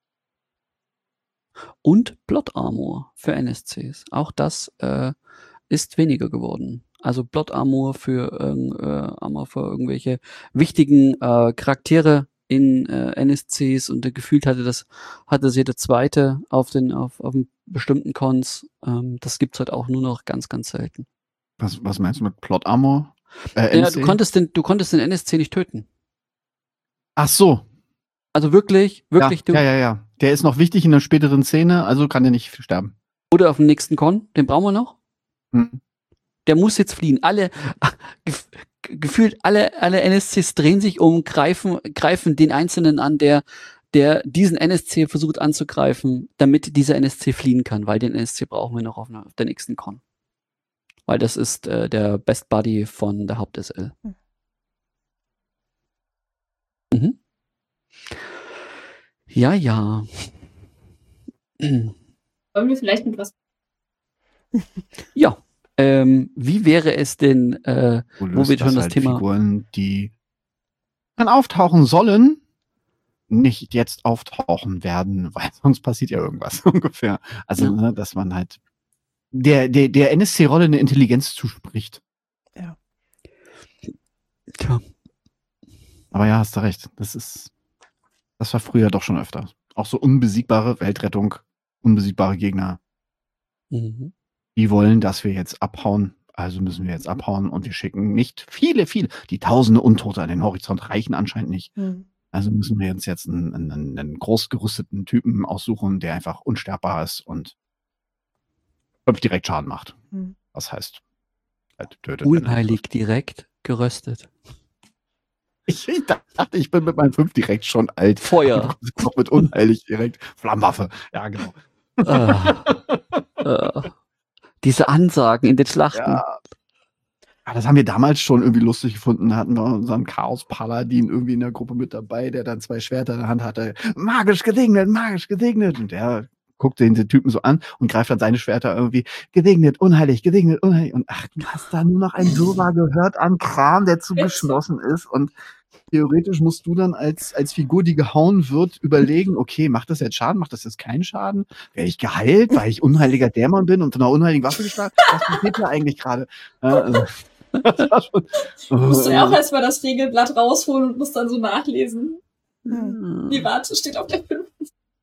Und Plot Armor für N S Cs. Auch das äh, ist weniger geworden. Also Plot Armor für, ähm, äh, Armor für irgendwelche wichtigen äh, Charaktere in äh, N S Cs und äh, gefühlt hatte das hatte das jeder zweite auf den auf, auf einem bestimmten Cons. Ähm, das gibt's halt auch nur noch ganz ganz selten. Was, was meinst du mit Plot Armor? Äh, Ja, N C? du konntest den du konntest den N S C nicht töten. Ach so. Also wirklich wirklich ja, du ja, ja, ja. Der ist noch wichtig in der späteren Szene, also kann er nicht sterben. oder auf dem nächsten Con, den brauchen wir noch. Hm. Der muss jetzt fliehen. Alle, gef gefühlt alle, alle N S Cs drehen sich um, greifen, greifen den Einzelnen an, der, der diesen N S C versucht anzugreifen, damit dieser N S C fliehen kann, weil den N S C brauchen wir noch auf, einer, auf der nächsten Con. Weil das ist äh, der Best Buddy von der Haupt-S L. Hm. Mhm. Ja, ja. Wollen wir vielleicht mit was? Ja. Ähm, wie wäre es denn, äh, Du wo löst wir schon das halt Thema Figuren, die dann auftauchen sollen, nicht jetzt auftauchen werden, weil sonst passiert ja irgendwas ungefähr. Also, Ja. ne, dass man halt der, der, der N S C-Rolle eine Intelligenz zuspricht. Ja. Tja. Aber ja, hast du recht. Das ist, das war früher doch schon öfter. Auch so unbesiegbare Weltrettung, unbesiegbare Gegner. Mhm. Die wollen, dass wir jetzt abhauen. Also müssen wir jetzt abhauen und wir schicken nicht viele, viele. Die tausende Untote an den Horizont reichen anscheinend nicht. Hm. Also müssen wir uns jetzt einen, einen, einen groß gerüsteten Typen aussuchen, der einfach unsterbbar ist und fünf direkt Schaden macht. Hm. Das heißt, halt tötet. wenn er Unheilig direkt geröstet. Ich, ich dachte, ich bin mit meinen fünf direkt schon alt. Feuer. Noch mit unheilig direkt. Flammwaffe. Ja, genau. äh, äh, diese Ansagen in den Schlachten. Ja. Ja, das haben wir damals schon irgendwie lustig gefunden. Da hatten wir unseren Chaos-Paladin irgendwie in der Gruppe mit dabei, der dann zwei Schwerter in der Hand hatte. Magisch gesegnet, magisch gesegnet. Und der guckt den, den Typen so an und greift dann seine Schwerter irgendwie gesegnet, unheilig, gesegnet, unheilig. Und ach, du hast da nur noch ein Wirrwarr gehört an Kram, der zu geschlossen ist. Und theoretisch musst du dann als, als Figur, die gehauen wird, überlegen, okay, macht das jetzt Schaden, macht das jetzt keinen Schaden? Wäre ich geheilt, weil ich unheiliger Dämon bin und von einer unheiligen Waffe geschlagen? Was passiert da eigentlich gerade? Äh, also, das war schon, Musst du ja auch erstmal das Regelblatt rausholen und musst dann so nachlesen. Hm. Die Warte steht auf der fünf.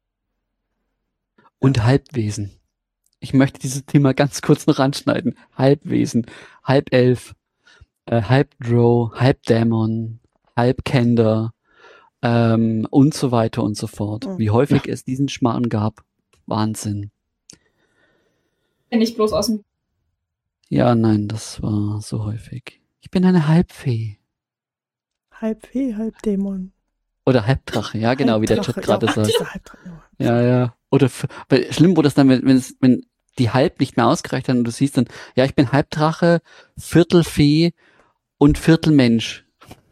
Und Halbwesen. Ich möchte dieses Thema ganz kurz noch anschneiden. Halbwesen, Halbelf, äh, Halbdrow, Halbdämon, Halbkender ähm, und so weiter und so fort. Mhm. Wie häufig es diesen Schmarrn gab. Wahnsinn. Nicht bloß aus dem. Ja, nein, das war so häufig. Ich bin eine Halbfee. Halb Fee, halb Dämon. Oder Halbdrache, ja genau, wie der Chat Halbdrache, gerade ja, sagt. dieser Halbdrache. Ja, ja. Oder f- weil schlimm wurde es dann, wenn, wenn, es, wenn die halb nicht mehr ausgereicht hat und du siehst dann, ja, ich bin Halbdrache, Viertelfee und Viertelmensch.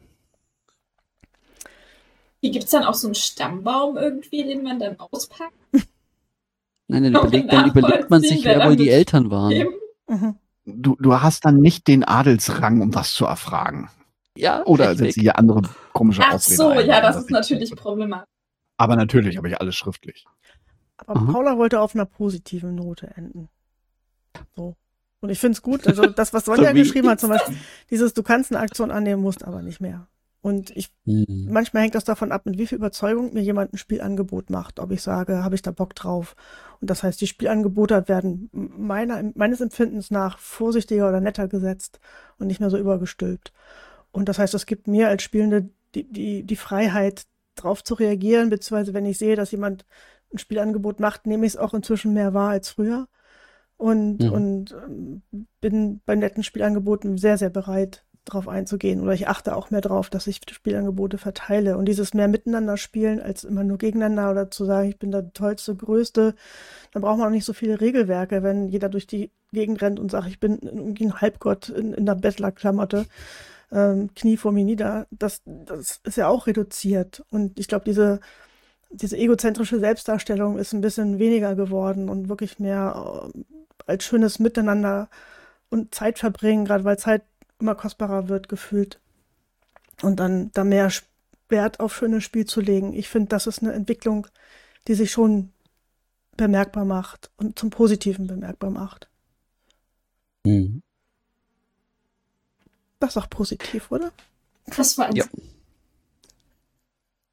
Hier gibt es dann auch so einen Stammbaum irgendwie, den man dann auspackt. Nein, dann, Kann man überlegt, dann überlegt man sich, nachvollziehen, wer wer wohl die damit Eltern waren. Eben. Mhm. Du, du hast dann nicht den Adelsrang, um das zu erfragen. Ja, Oder richtig. setzt hier andere komische Ach Ausreden so, ein, ja, warum das ist nicht natürlich stimmt. problematisch. Aber natürlich habe ich alles schriftlich. Aber Aha. Paula wollte auf einer positiven Note enden. So. Und ich finde es gut, also das, was Sonja So wie- geschrieben hat, zum Beispiel, dieses, du kannst eine Aktion annehmen, musst aber nicht mehr. Und ich, Hm. manchmal hängt das davon ab, mit wie viel Überzeugung mir jemand ein Spielangebot macht, ob ich sage, habe ich da Bock drauf. Und das heißt, die Spielangebote werden meiner, meines Empfindens nach vorsichtiger oder netter gesetzt und nicht mehr so übergestülpt. Und das heißt, es gibt mir als Spielende die, die, die Freiheit, drauf zu reagieren, beziehungsweise wenn ich sehe, dass jemand ein Spielangebot macht, nehme ich es auch inzwischen mehr wahr als früher. Und, Mhm. und ähm, bin bei netten Spielangeboten sehr, sehr bereit, drauf einzugehen. Oder ich achte auch mehr drauf, dass ich Spielangebote verteile. Und dieses mehr miteinander spielen, als immer nur gegeneinander oder zu sagen, ich bin der tollste, größte, dann braucht man auch nicht so viele Regelwerke, wenn jeder durch die Gegend rennt und sagt, ich bin irgendwie ein Halbgott in, in der Bettlerklamotte, ähm, Knie vor mir nieder. Das, das ist ja auch reduziert. Und ich glaube, diese diese egozentrische Selbstdarstellung ist ein bisschen weniger geworden und wirklich mehr äh, als schönes Miteinander und Zeit verbringen, gerade weil Zeit immer kostbarer wird, gefühlt. Und dann da mehr Wert auf schönes Spiel zu legen. Ich finde, das ist eine Entwicklung, die sich schon bemerkbar macht und zum Positiven bemerkbar macht. Hm. Das ist auch positiv, oder? Das war Ja. Ja.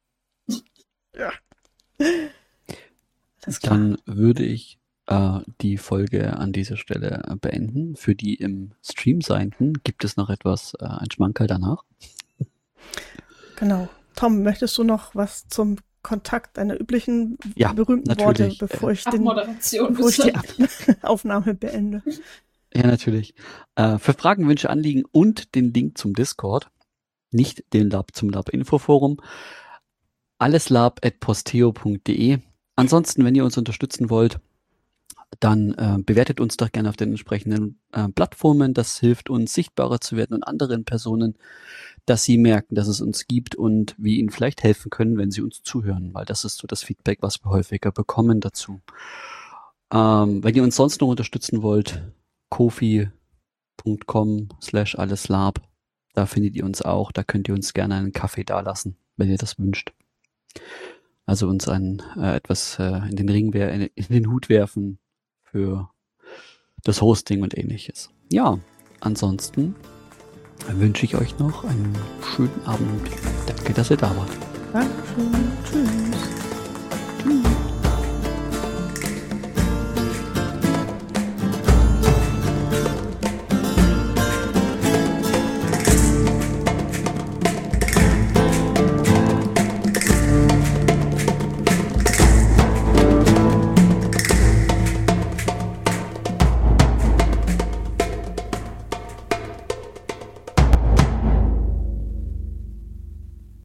Alles klar. Dann würde ich äh, die Folge an dieser Stelle äh, beenden. Für die im Stream Seienden gibt es noch etwas, äh, ein Schmankerl danach. Genau. Tom, möchtest du noch was zum Kontakt, deine üblichen Ja, berühmten natürlich. Worte, bevor ich, den, Abmoderation. bevor ich die bitte. Ab- Aufnahme beende? Ja, natürlich. Äh, für Fragen, Wünsche, Anliegen und den Link zum Discord, nicht den Lab zum Lab-Info-Forum, alleslab at posteo punkt de. Ansonsten, wenn ihr uns unterstützen wollt, dann äh, bewertet uns doch gerne auf den entsprechenden äh, Plattformen. Das hilft uns, sichtbarer zu werden und anderen Personen, dass sie merken, dass es uns gibt und wir ihnen vielleicht helfen können, wenn sie uns zuhören, weil das ist so das Feedback, was wir häufiger bekommen dazu. Ähm, wenn ihr uns sonst noch unterstützen wollt, kofi punkt com slash alleslab, da findet ihr uns auch, da könnt ihr uns gerne einen Kaffee dalassen, wenn ihr das wünscht. Also uns ein äh, etwas äh, in den Ring wer in, in den Hut werfen für das Hosting und ähnliches. Ja, ansonsten wünsche ich euch noch einen schönen Abend. Danke, dass ihr da wart. Dankeschön. Tschüss. Tschüss.